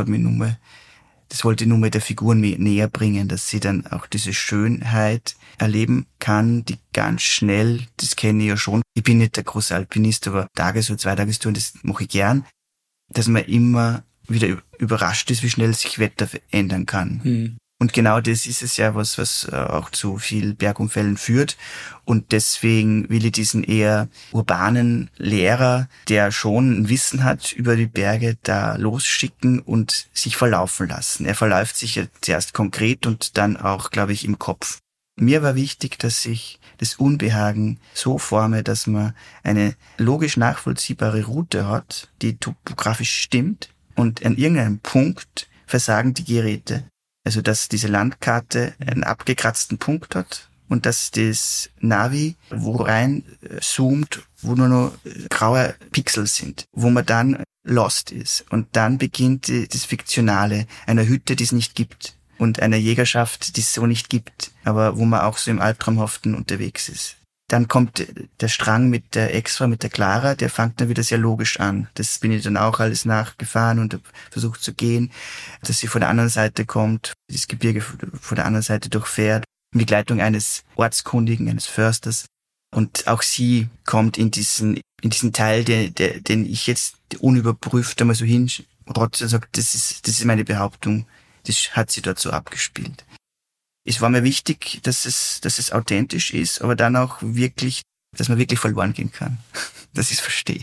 wollte ich nur mehr der Figuren näher bringen, dass sie dann auch diese Schönheit erleben kann, die ganz schnell, das kenne ich ja schon. Ich bin nicht der große Alpinist, aber so 2 Tagestouren, das mache ich gern, dass man immer wieder überrascht ist, wie schnell sich Wetter ändern kann. Mhm. Und genau das ist es ja, was auch zu viel Bergunfällen führt. Und deswegen will ich diesen eher urbanen Lehrer, der schon ein Wissen hat über die Berge, da losschicken und sich verlaufen lassen. Er verläuft sich ja zuerst konkret und dann auch, glaube ich, im Kopf. Mir war wichtig, dass ich das Unbehagen so forme, dass man eine logisch nachvollziehbare Route hat, die topografisch stimmt und an irgendeinem Punkt versagen die Geräte. Also, dass diese Landkarte einen abgekratzten Punkt hat und dass das Navi wo rein zoomt, wo nur noch graue Pixel sind, wo man dann lost ist. Und dann beginnt das Fiktionale einer Hütte, die es nicht gibt und einer Jägerschaft, die es so nicht gibt, aber wo man auch so im Albtraumhaften unterwegs ist. Dann kommt der Strang mit der Extra, mit der Clara, der fängt dann wieder sehr logisch an. Das bin ich dann auch alles nachgefahren und versucht zu gehen, dass sie von der anderen Seite kommt, das Gebirge von der anderen Seite durchfährt, in Begleitung eines Ortskundigen, eines Försters. Und auch sie kommt in diesen Teil, den ich jetzt unüberprüft einmal so hinrotze und sage, das ist meine Behauptung, das hat sie dort so abgespielt. Es war mir wichtig, dass es authentisch ist, aber dann auch wirklich, dass man wirklich verloren gehen kann. Dass ich es verstehe.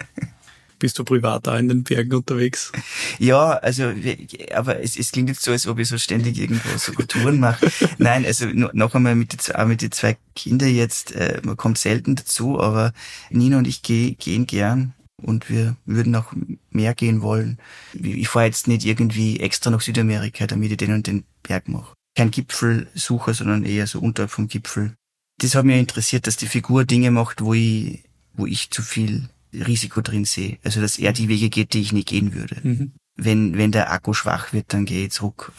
Bist du privat da in den Bergen unterwegs? Ja, also, aber es klingt jetzt so, als ob ich so ständig irgendwo so Touren mache. Nein, also noch einmal mit den 2 Kindern jetzt, man kommt selten dazu, aber Nina und ich gehen gern. Und wir würden auch mehr gehen wollen. Ich fahre jetzt nicht irgendwie extra nach Südamerika, damit ich den und den Berg mache. Kein Gipfelsucher, sondern eher so unterhalb vom Gipfel. Das hat mich interessiert, dass die Figur Dinge macht, wo ich zu viel Risiko drin sehe. Also, dass er die Wege geht, die ich nicht gehen würde. Mhm. wenn der Akku schwach wird, dann gehe ich zurück.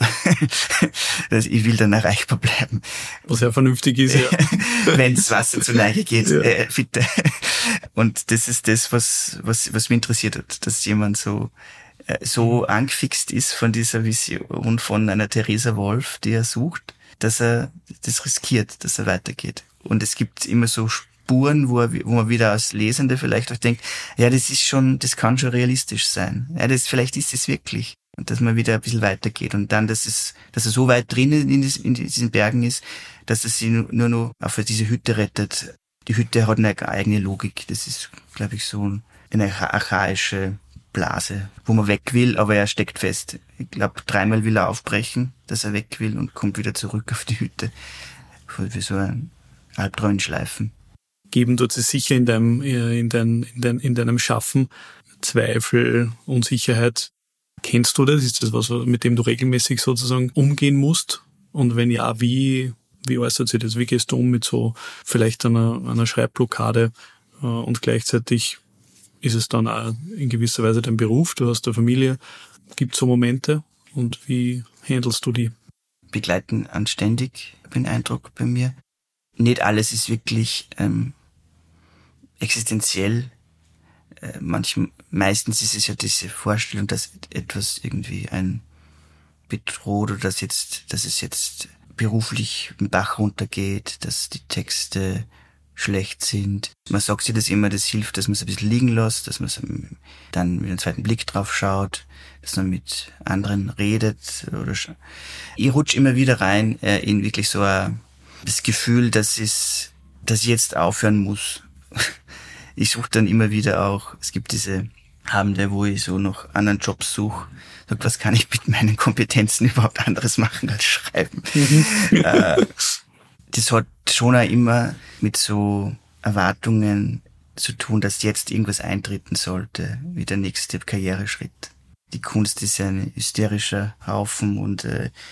Ich will dann erreichbar bleiben. Was ja vernünftig ist, ja. Wenn das Wasser zu Neige geht, ja. Bitte. Und das ist das, was mich interessiert hat, dass jemand so angefixt ist von dieser Vision von einer Theresa Wolff, die er sucht, dass er das riskiert, dass er weitergeht. Und es gibt immer so Spuren, wo man wieder als Lesende vielleicht auch denkt, ja, das kann schon realistisch sein. Ja, vielleicht ist es wirklich. Und dass man wieder ein bisschen weitergeht. Und dann, dass er so weit drinnen in diesen Bergen ist, dass er sie nur noch auf diese Hütte rettet. Die Hütte hat eine eigene Logik. Das ist, glaube ich, so eine archaische Blase, wo man weg will, aber er steckt fest. Ich glaube, 3-mal will er aufbrechen, dass er weg will und kommt wieder zurück auf die Hütte. Für so ein Albtraumschleifen. Geben tut es sicher in deinem Schaffen Zweifel, Unsicherheit. Kennst du das? Ist das was, mit dem du regelmäßig sozusagen umgehen musst? Und wenn ja, wie äußert sich das? Wie gehst du um mit so vielleicht einer Schreibblockade? Und gleichzeitig ist es dann auch in gewisser Weise dein Beruf, du hast eine Familie. Gibt es so Momente und wie handelst du die? Begleiten anständig, den Eindruck bei mir. Nicht alles ist wirklich existenziell. Meistens ist es ja diese Vorstellung, dass etwas irgendwie einen bedroht oder dass es jetzt beruflich im Bach runtergeht, dass die Texte schlecht sind. Man sagt sich das immer, das hilft, dass man es ein bisschen liegen lässt, dass man dann mit einem zweiten Blick drauf schaut, dass man mit anderen redet. Ich rutsche immer wieder rein in wirklich so das Gefühl, dass ich jetzt aufhören muss. Ich suche dann immer wieder auch, es gibt diese Abende, wo ich so noch anderen Jobs suche. Sag, was kann ich mit meinen Kompetenzen überhaupt anderes machen als schreiben? Das hat schon auch immer mit so Erwartungen zu tun, dass jetzt irgendwas eintreten sollte, wie der nächste Karriereschritt. Die Kunst ist ja ein hysterischer Haufen und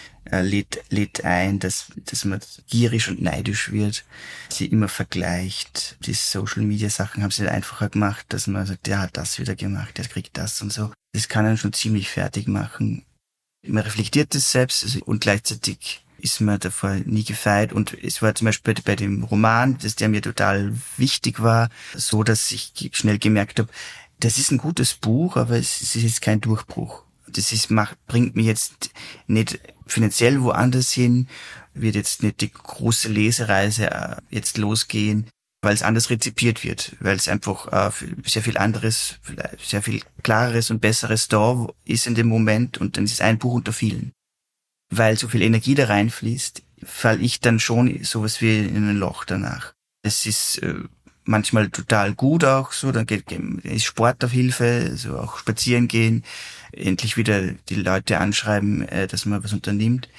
lädt ein, dass man gierig und neidisch wird, sie immer vergleicht. Die Social-Media-Sachen haben sie einfacher gemacht, dass man sagt, der hat das wieder gemacht, der kriegt das und so. Das kann einen schon ziemlich fertig machen. Man reflektiert das selbst und gleichzeitig ist man davor nie gefeit. Und es war zum Beispiel bei dem Roman, der mir total wichtig war, so, dass ich schnell gemerkt habe, das ist ein gutes Buch, aber es ist jetzt kein Durchbruch. Bringt mich jetzt nicht finanziell woanders hin, wird jetzt nicht die große Lesereise jetzt losgehen, weil es anders rezipiert wird, weil es einfach sehr viel anderes, sehr viel klareres und besseres da ist in dem Moment und dann ist es ein Buch unter vielen. Weil so viel Energie da reinfließt, falle ich dann schon sowas wie in ein Loch danach. Es ist manchmal total gut auch so, dann ist Sport auf Hilfe, so auch spazieren gehen, endlich wieder die Leute anschreiben, dass man was unternimmt.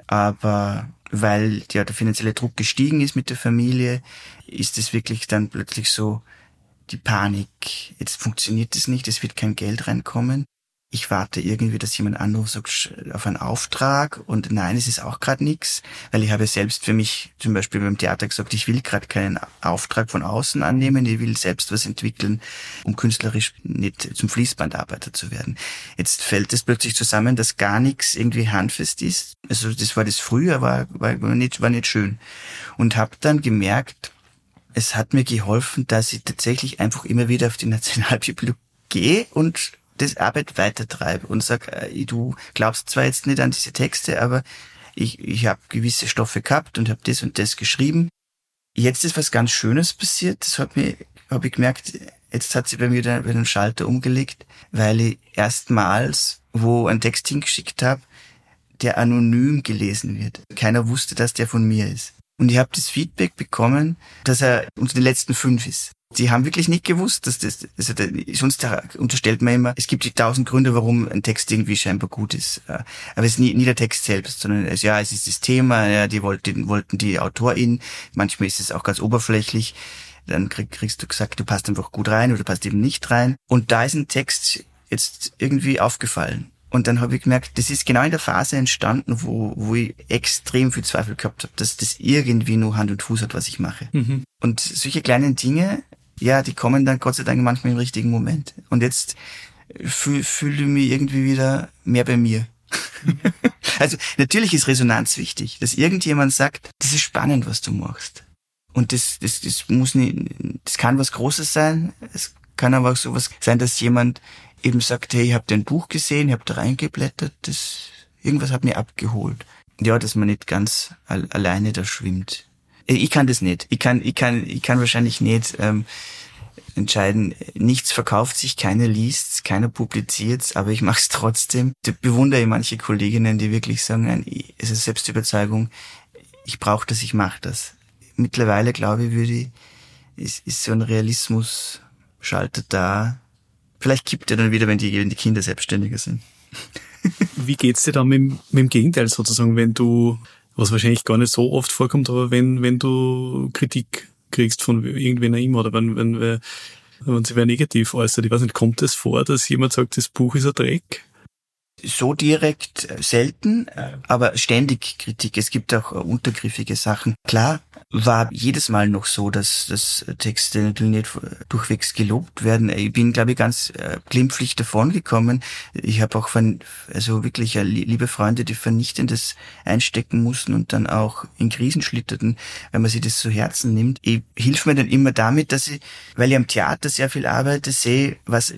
Aber weil der finanzielle Druck gestiegen ist mit der Familie, ist es wirklich dann plötzlich so die Panik. Jetzt funktioniert es nicht, es wird kein Geld reinkommen. Ich warte irgendwie, dass jemand anruft, sagt, auf einen Auftrag und nein, es ist auch gerade nichts, weil ich habe selbst für mich zum Beispiel beim Theater gesagt, ich will gerade keinen Auftrag von außen annehmen, ich will selbst was entwickeln, um künstlerisch nicht zum Fließbandarbeiter zu werden. Jetzt fällt es plötzlich zusammen, dass gar nichts irgendwie handfest ist. Also das war das früher, war nicht schön. Und habe dann gemerkt, es hat mir geholfen, dass ich tatsächlich einfach immer wieder auf die Nationalbibliothek gehe und das Arbeit weitertreibe und sag, du glaubst zwar jetzt nicht an diese Texte, aber ich habe gewisse Stoffe gehabt und habe das und das geschrieben. Jetzt ist was ganz Schönes passiert, das habe ich gemerkt, jetzt hat sie bei mir den Schalter umgelegt, weil ich erstmals, wo einen Text hingeschickt habe, der anonym gelesen wird. Keiner wusste, dass der von mir ist. Und ich habe das Feedback bekommen, dass er unter den letzten 5 ist. Die haben wirklich nicht gewusst, dass sonst unterstellt man immer, es gibt die 1000 Gründe, warum ein Text irgendwie scheinbar gut ist. Aber es ist nie der Text selbst, sondern es ist das Thema, ja, die wollten die Autorin, manchmal ist es auch ganz oberflächlich, dann kriegst du gesagt, du passt einfach gut rein oder passt eben nicht rein. Und da ist ein Text jetzt irgendwie aufgefallen. Und dann habe ich gemerkt, das ist genau in der Phase entstanden, wo ich extrem viel Zweifel gehabt habe, dass das irgendwie nur Hand und Fuß hat, was ich mache. Mhm. Und solche kleinen Dinge, ja, die kommen dann Gott sei Dank manchmal im richtigen Moment. Und jetzt fühle mich irgendwie wieder mehr bei mir. Also natürlich ist Resonanz wichtig, dass irgendjemand sagt, das ist spannend, was du machst. Und das muss nicht, das kann was Großes sein, es kann aber auch sowas sein, dass jemand eben sagt, hey, ich habe dein Buch gesehen, ich habe da reingeblättert, irgendwas hat mir abgeholt. Ja, dass man nicht ganz alleine da schwimmt. Ich kann das nicht. Ich kann wahrscheinlich nicht entscheiden, nichts verkauft sich, keiner liest's, keiner publiziert's, aber ich mache es trotzdem. Da bewundere ich manche Kolleginnen, die wirklich sagen, es ist Selbstüberzeugung, ich brauche das, ich mache das. Mittlerweile, glaube ich, ist so ein Realismus-Schalter da. Vielleicht kippt er dann wieder, wenn die Kinder selbstständiger sind. Wie geht's dir dann mit dem Gegenteil sozusagen, wenn du, was wahrscheinlich gar nicht so oft vorkommt, aber wenn du Kritik kriegst von irgendwen oder wenn sie wer negativ äußert, ich weiß nicht, kommt es vor, dass jemand sagt, das Buch ist ein Dreck? So direkt selten, aber ständig Kritik. Es gibt auch untergriffige Sachen. Klar, war jedes Mal noch so, dass Texte natürlich nicht durchwegs gelobt werden. Ich bin, glaube ich, ganz glimpflich davongekommen. Ich habe auch wirklich liebe Freunde, die Vernichtendes einstecken mussten und dann auch in Krisen schlitterten, wenn man sich das zu Herzen nimmt. Ich hilfe mir dann immer damit, dass ich, weil ich am Theater sehr viel arbeite, sehe,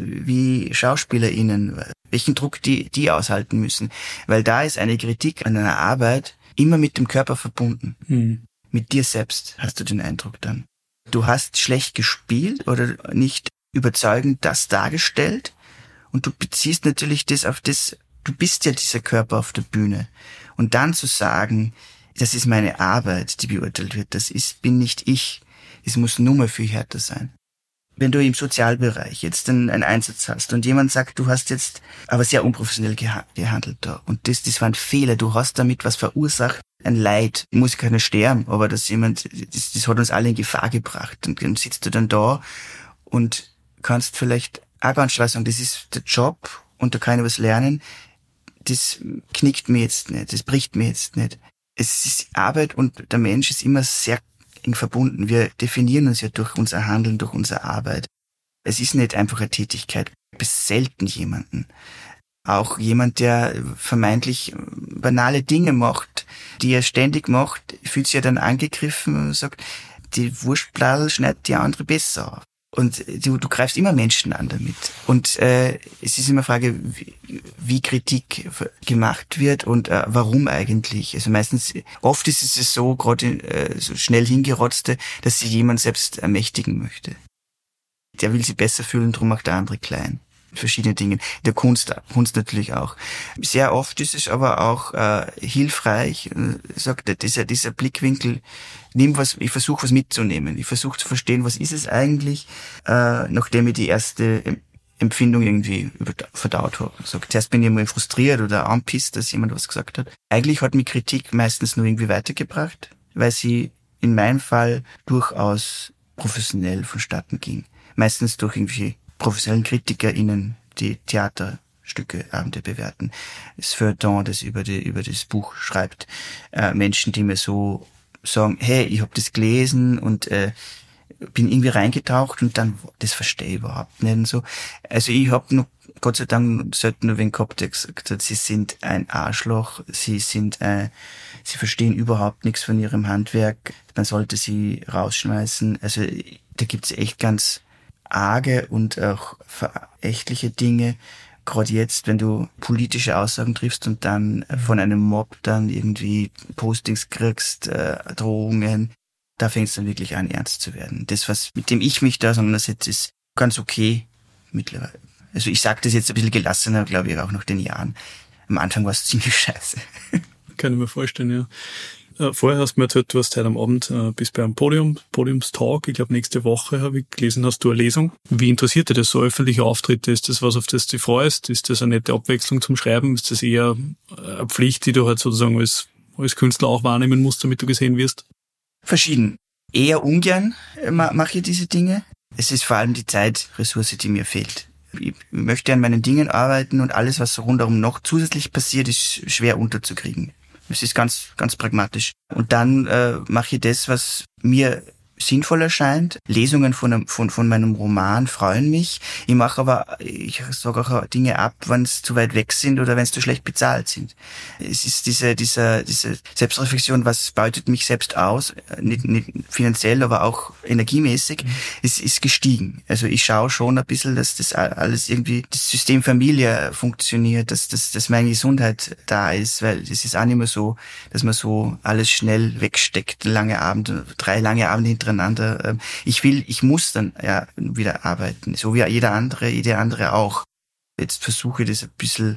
wie SchauspielerInnen, welchen Druck die aushalten müssen. Weil da ist eine Kritik an einer Arbeit immer mit dem Körper verbunden. Mhm. Mit dir selbst hast du den Eindruck dann. Du hast schlecht gespielt oder nicht überzeugend das dargestellt und du beziehst natürlich das auf das, du bist ja dieser Körper auf der Bühne. Und dann zu sagen, das ist meine Arbeit, die beurteilt wird, bin nicht ich, es muss nur mal viel härter sein. Wenn du im Sozialbereich jetzt einen Einsatz hast und jemand sagt, du hast jetzt aber sehr unprofessionell gehandelt da und das war ein Fehler, du hast damit was verursacht, ein Leid, muss keiner sterben, aber das hat uns alle in Gefahr gebracht und dann sitzt du dann da und kannst vielleicht auch ganz klar sagen, das ist der Job und da kann ich was lernen, das knickt mir jetzt nicht, das bricht mir jetzt nicht. Es ist Arbeit und der Mensch ist immer sehr eng verbunden. Wir definieren uns ja durch unser Handeln, durch unsere Arbeit. Es ist nicht einfach eine Tätigkeit. Bis selten jemanden. Auch jemand, der vermeintlich banale Dinge macht, die er ständig macht, fühlt sich ja dann angegriffen und sagt, die Wurstbladel schneidet die andere besser auf. Und du greifst immer Menschen an damit. Und es ist immer Frage, wie Kritik gemacht wird und warum eigentlich. Also oft ist es so, gerade so schnell hingerotzte, dass sich jemand selbst ermächtigen möchte. Der will sich besser fühlen, darum macht der andere klein. Verschiedene Dinge. Der Kunst natürlich auch. Sehr oft ist es aber auch hilfreich, sagt dieser Blickwinkel, ich versuche was mitzunehmen. Ich versuche zu verstehen, was ist es eigentlich, nachdem ich die erste Empfindung irgendwie verdaut habe. Zuerst bin ich mal frustriert oder anpisst, dass jemand was gesagt hat. Eigentlich hat mich Kritik meistens nur irgendwie weitergebracht, weil sie in meinem Fall durchaus professionell vonstatten ging. Meistens durch irgendwie professionellen KritikerInnen, die Theaterstücke, Abende bewerten. Das Feuilleton, das über das Buch schreibt. Menschen, die mir so sagen, hey, ich habe das gelesen und bin irgendwie reingetaucht und dann, das verstehe ich überhaupt nicht und so. Also ich habe noch Gott sei Dank selten nur wen gehabt, der gesagt hat, sie sind ein Arschloch, sie verstehen überhaupt nichts von ihrem Handwerk, man sollte sie rausschmeißen. Also da gibt's echt ganz arge und auch verächtliche Dinge. Gerade jetzt, wenn du politische Aussagen triffst und dann von einem Mob dann irgendwie Postings kriegst, Drohungen, da fängt es dann wirklich an, ernst zu werden. Das, mit dem ich mich da auseinandersetze, ist ganz okay mittlerweile. Also ich sage das jetzt ein bisschen gelassener, glaube ich, auch nach den Jahren. Am Anfang war es ziemlich scheiße. Kann ich mir vorstellen, ja. Vorher hast du mir erzählt, du hast heute am Abend bist bei einem Podiumstalk. Ich glaube, nächste Woche habe ich gelesen, hast du eine Lesung. Wie interessiert dich das, so öffentliche Auftritte? Ist das was, auf das du dich freust? Ist das eine nette Abwechslung zum Schreiben? Ist das eher eine Pflicht, die du halt sozusagen als Künstler auch wahrnehmen musst, damit du gesehen wirst? Verschieden. Eher ungern mache ich diese Dinge. Es ist vor allem die Zeitressource, die mir fehlt. Ich möchte an meinen Dingen arbeiten und alles, was rundherum noch zusätzlich passiert, ist schwer unterzukriegen. Es ist ganz, ganz pragmatisch. Und dann mache ich das, was mir sinnvoll erscheint. Lesungen von meinem Roman freuen mich. Ich sage auch Dinge ab, wenn es zu weit weg sind oder wenn es zu schlecht bezahlt sind. Es ist diese Selbstreflexion, was beutet mich selbst aus, nicht finanziell, aber auch energiemäßig, ist gestiegen. Also ich schaue schon ein bisschen, dass das alles irgendwie, das System Familie funktioniert, dass meine Gesundheit da ist, weil es ist auch nicht mehr so, dass man so alles schnell wegsteckt, 3 lange Abende hintereinander. Ich muss dann ja wieder arbeiten, so wie jede andere auch. Jetzt versuche ich das ein bisschen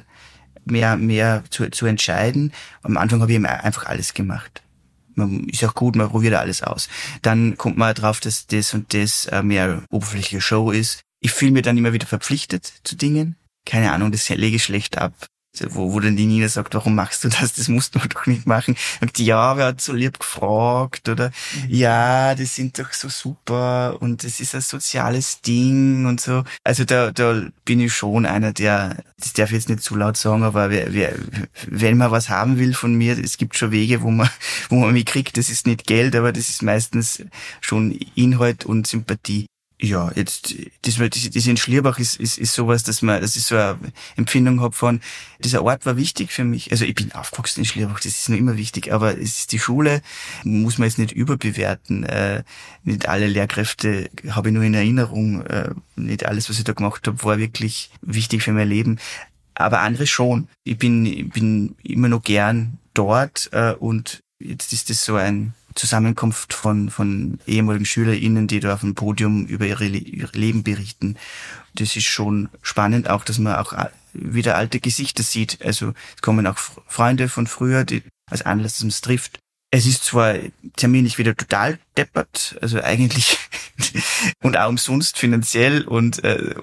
mehr zu entscheiden. Am Anfang habe ich einfach alles gemacht. Ist auch gut, man probiert alles aus. Dann kommt man drauf, dass das und das mehr oberflächliche Show ist. Ich fühle mich dann immer wieder verpflichtet zu Dingen. Keine Ahnung, das lege ich schlecht ab. Wo dann die Nina sagt, warum machst du das? Das musst du doch nicht machen. Sagt die, ja, wer hat so lieb gefragt? Oder, ja, die sind doch so super und das ist ein soziales Ding und so. Also da bin ich schon einer, das darf ich jetzt nicht zu laut sagen, aber wenn man was haben will von mir, es gibt schon Wege, wo man mich kriegt. Das ist nicht Geld, aber das ist meistens schon Inhalt und Sympathie. Ja, jetzt, das in Schlierbach ist sowas, dass ich so eine Empfindung habe von, dieser Ort war wichtig für mich. Also ich bin aufgewachsen in Schlierbach, das ist noch immer wichtig, aber es ist die Schule, muss man jetzt nicht überbewerten. Nicht alle Lehrkräfte habe ich nur in Erinnerung. Nicht alles, was ich da gemacht habe, war wirklich wichtig für mein Leben. Aber andere schon. Ich bin immer noch gern dort, und jetzt ist das so ein Zusammenkunft von ehemaligen SchülerInnen, die da auf dem Podium über ihr Leben berichten. Das ist schon spannend, auch, dass man auch wieder alte Gesichter sieht. Also es kommen auch Freunde von früher, die als Anlass, dass man es trifft. Es ist zwar terminlich wieder total deppert, also eigentlich und auch umsonst finanziell und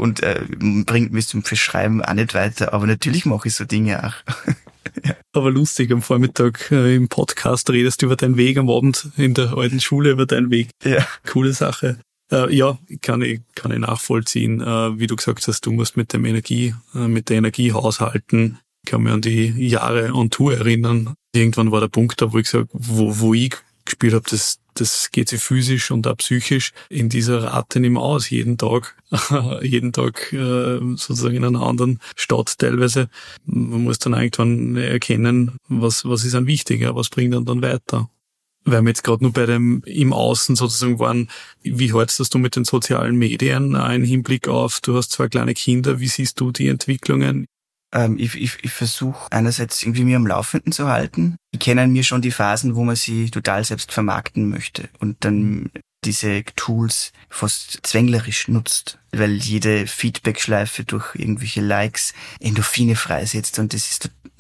bringt mich zum Verschreiben auch nicht weiter, aber natürlich mache ich so Dinge auch. Ja. Aber lustig, am Vormittag im Podcast redest du über deinen Weg, am Abend in der alten Schule über deinen Weg. Ja. Coole Sache. Ja, kann ich nachvollziehen. Wie du gesagt hast, du musst mit der Energie haushalten. Ich kann mich an die Jahre on Tour erinnern. Irgendwann war der Punkt da, wo ich gesagt, wo ich gespielt habe, das geht sich physisch und auch psychisch in dieser Rate nicht mehr aus, jeden Tag sozusagen in einer anderen Stadt teilweise. Man muss dann irgendwann erkennen, was ist dann wichtiger, was bringt dann weiter. Weil wir jetzt gerade nur bei dem im Außen sozusagen waren, wie hältst du mit den sozialen Medien? Ein Hinblick auf, du hast 2 kleine Kinder, wie siehst du die Entwicklungen? Ich versuche einerseits irgendwie mir am Laufenden zu halten. Ich kenne mir schon die Phasen, wo man sie total selbst vermarkten möchte und dann diese Tools fast zwänglerisch nutzt, weil jede Feedback-Schleife durch irgendwelche Likes Endorphine freisetzt und das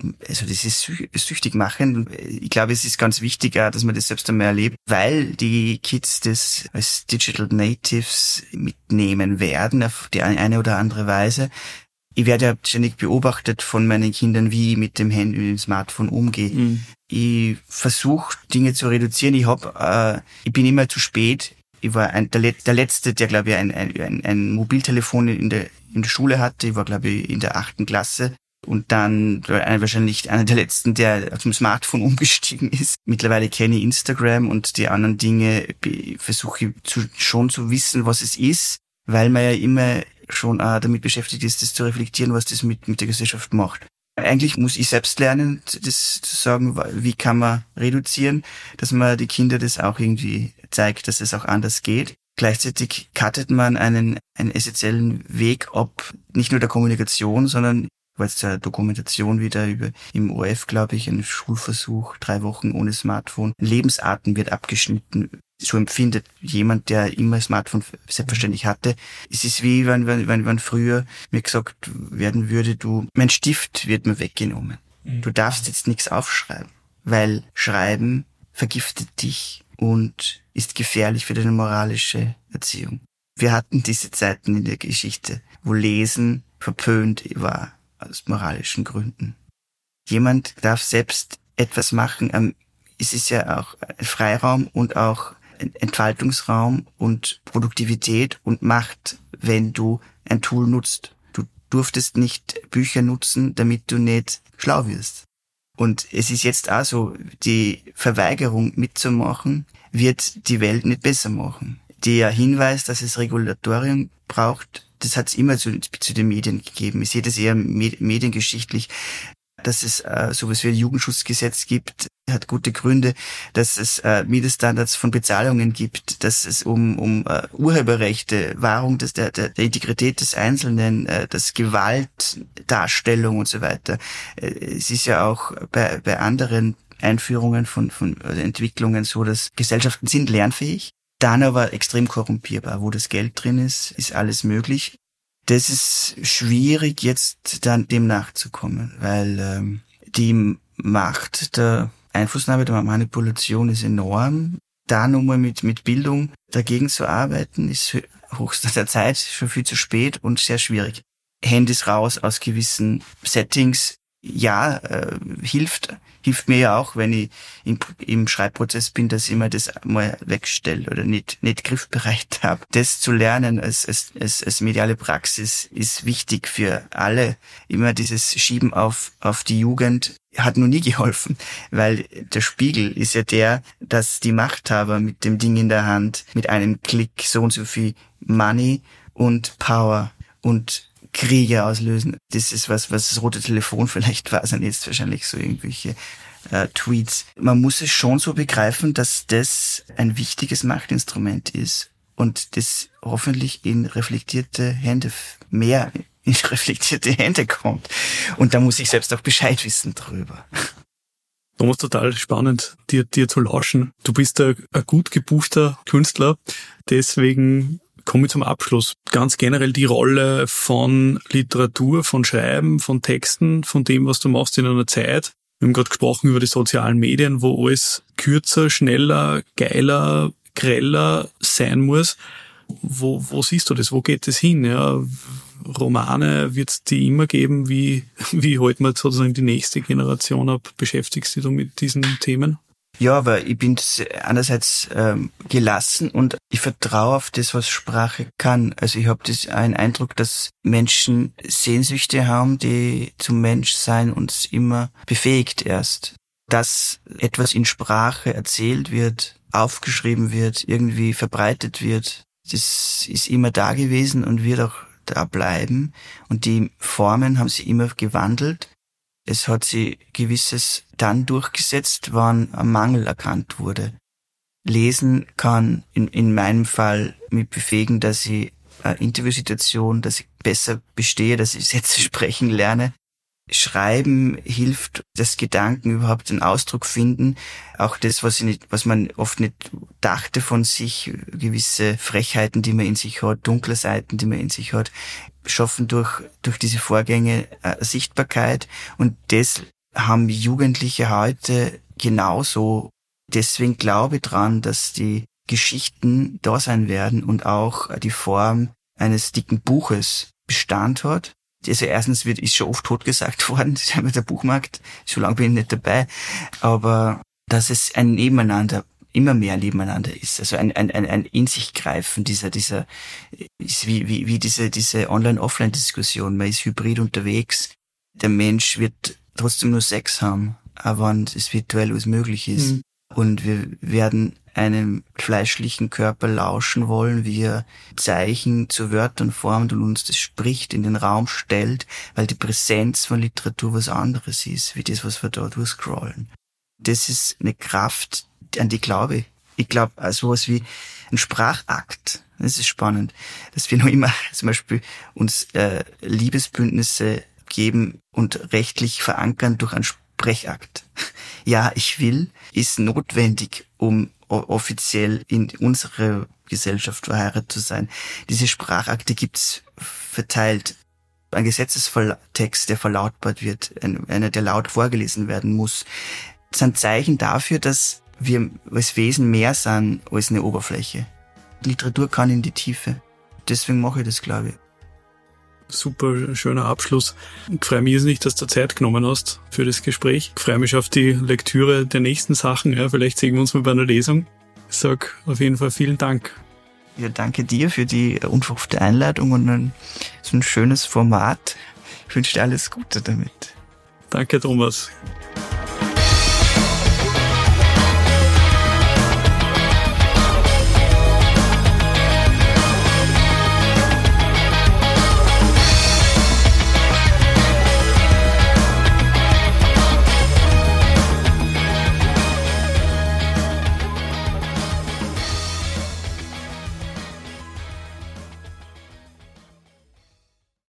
ist süchtig machen. Ich glaube, es ist ganz wichtig auch, dass man das selbst einmal erlebt, weil die Kids das als Digital Natives mitnehmen werden auf die eine oder andere Weise. Ich werde ja ständig beobachtet von meinen Kindern, wie ich mit dem Handy, mit dem Smartphone umgehe. Mhm. Ich versuche, Dinge zu reduzieren. Ich bin immer zu spät. Ich war der Letzte, der, glaube ich, ein Mobiltelefon in der Schule hatte. Ich war, glaube ich, in der 8. Klasse. Und dann wahrscheinlich einer der Letzten, der zum Smartphone umgestiegen ist. Mittlerweile kenne ich Instagram und die anderen Dinge versuche ich schon zu wissen, was es ist, weil man ja immer schon damit beschäftigt ist, das zu reflektieren, was das mit der Gesellschaft macht. Eigentlich muss ich selbst lernen, das zu sagen, wie kann man reduzieren, dass man die Kinder das auch irgendwie zeigt, dass es auch anders geht. Gleichzeitig cuttet man einen essentiellen Weg ab, nicht nur der Kommunikation, sondern war jetzt eine Dokumentation wieder im ORF, glaube ich, ein Schulversuch, 3 Wochen ohne Smartphone. Lebensarten wird abgeschnitten. So empfindet jemand, der immer ein Smartphone selbstverständlich hatte. Es ist wie, wenn früher mir gesagt werden würde, mein Stift wird mir weggenommen. Du darfst jetzt nichts aufschreiben, weil Schreiben vergiftet dich und ist gefährlich für deine moralische Erziehung. Wir hatten diese Zeiten in der Geschichte, wo Lesen verpönt war aus moralischen Gründen. Jemand darf selbst etwas machen. Es ist ja auch Freiraum und auch Entfaltungsraum und Produktivität und Macht, wenn du ein Tool nutzt. Du durftest nicht Bücher nutzen, damit du nicht schlau wirst. Und es ist jetzt auch so, die Verweigerung mitzumachen, wird die Welt nicht besser machen. Der Hinweis, dass es Regulatorium braucht, das hat es immer zu den Medien gegeben. Ich sehe das eher mediengeschichtlich, dass es sowas wie ein Jugendschutzgesetz gibt, hat gute Gründe, dass es Mindeststandards von Bezahlungen gibt, dass es um Urheberrechte, Wahrung der Integrität des Einzelnen, das Gewaltdarstellung und so weiter. Es ist ja auch bei anderen Einführungen von Entwicklungen so, dass Gesellschaften sind lernfähig, dann aber extrem korrumpierbar. Wo das Geld drin ist alles möglich. Das ist schwierig, jetzt dann dem nachzukommen, weil die Macht der Einflussnahme, der Manipulation ist enorm. Da nochmal mit Bildung dagegen zu arbeiten, ist höchster Zeit, schon viel zu spät und sehr schwierig. Handys raus aus gewissen Settings, ja, hilft mir ja auch, wenn ich im Schreibprozess bin, dass ich mir das mal wegstelle oder nicht griffbereit habe. Das zu lernen als mediale Praxis ist wichtig für alle. Immer dieses Schieben auf die Jugend hat noch nie geholfen, weil der Spiegel ist ja der, dass die Machthaber mit dem Ding in der Hand, mit einem Klick so und so viel Money und Power und Kriege auslösen. Das ist was das rote Telefon vielleicht war, sind jetzt wahrscheinlich so irgendwelche Tweets. Man muss es schon so begreifen, dass das ein wichtiges Machtinstrument ist und das hoffentlich in reflektierte Hände kommt. Und da muss ich selbst auch Bescheid wissen drüber. Thomas, total spannend, dir zu lauschen. Du bist ein gut gebuchter Künstler, deswegen komme ich zum Abschluss. Ganz generell die Rolle von Literatur, von Schreiben, von Texten, von dem, was du machst in einer Zeit. Wir haben gerade gesprochen über die sozialen Medien, wo alles kürzer, schneller, geiler, greller sein muss. Wo siehst du das? Wo geht es hin? Ja, Romane wird es die immer geben. Wie holt man sozusagen die nächste Generation ab? Beschäftigst du dich mit diesen Themen? Ja, aber ich bin einerseits gelassen und ich vertraue auf das, was Sprache kann. Also ich habe einen Eindruck, dass Menschen Sehnsüchte haben, die zum Menschsein uns immer befähigt erst. Dass etwas in Sprache erzählt wird, aufgeschrieben wird, irgendwie verbreitet wird, das ist immer da gewesen und wird auch da bleiben. Und die Formen haben sich immer gewandelt. Es hat sich gewisses dann durchgesetzt, wann ein Mangel erkannt wurde. Lesen kann in meinem Fall mich befähigen, dass ich eine Interviewsituation, dass ich besser bestehe, dass ich Sätze sprechen lerne. Schreiben hilft, dass Gedanken überhaupt einen Ausdruck finden. Auch das, was man oft nicht dachte von sich, gewisse Frechheiten, die man in sich hat, dunkle Seiten, die man in sich hat, schaffen durch diese Vorgänge Sichtbarkeit. Und das haben Jugendliche heute genauso. Deswegen glaube ich dran, dass die Geschichten da sein werden und auch die Form eines dicken Buches Bestand hat. Also erstens ist schon oft totgesagt worden, der Buchmarkt, so lange bin ich nicht dabei, aber dass es ein Nebeneinander, immer mehr Nebeneinander ist, also ein in sich greifen, dieser ist wie diese Online-Offline-Diskussion, man ist hybrid unterwegs, der Mensch wird trotzdem nur Sex haben, aber wenn es virtuell alles möglich ist. Und wir werden einem fleischlichen Körper lauschen wollen, wie er Zeichen zu Wörtern formt und uns das spricht, in den Raum stellt, weil die Präsenz von Literatur was anderes ist, wie das, was wir da durchscrollen. Das ist eine Kraft, an die glaube ich. Ich glaube, sowas wie ein Sprachakt, das ist spannend, dass wir noch immer zum Beispiel uns Liebesbündnisse geben und rechtlich verankern durch einen Sprechakt. Ja, ich will, ist notwendig, um offiziell in unserer Gesellschaft verheiratet zu sein. Diese Sprachakte gibt's verteilt. Ein Gesetzestext, der verlautbart wird, einer, der laut vorgelesen werden muss, sind Zeichen dafür, dass wir als Wesen mehr sind als eine Oberfläche. Literatur kann in die Tiefe. Deswegen mache ich das, glaube ich. Super schöner Abschluss. Ich freue mich nicht, dass du Zeit genommen hast für das Gespräch. Ich freue mich auf die Lektüre der nächsten Sachen. Ja, vielleicht sehen wir uns mal bei einer Lesung. Ich sage auf jeden Fall vielen Dank. Ja, danke dir für die unverhoffte Einladung und so ein schönes Format. Ich wünsche dir alles Gute damit. Danke, Thomas.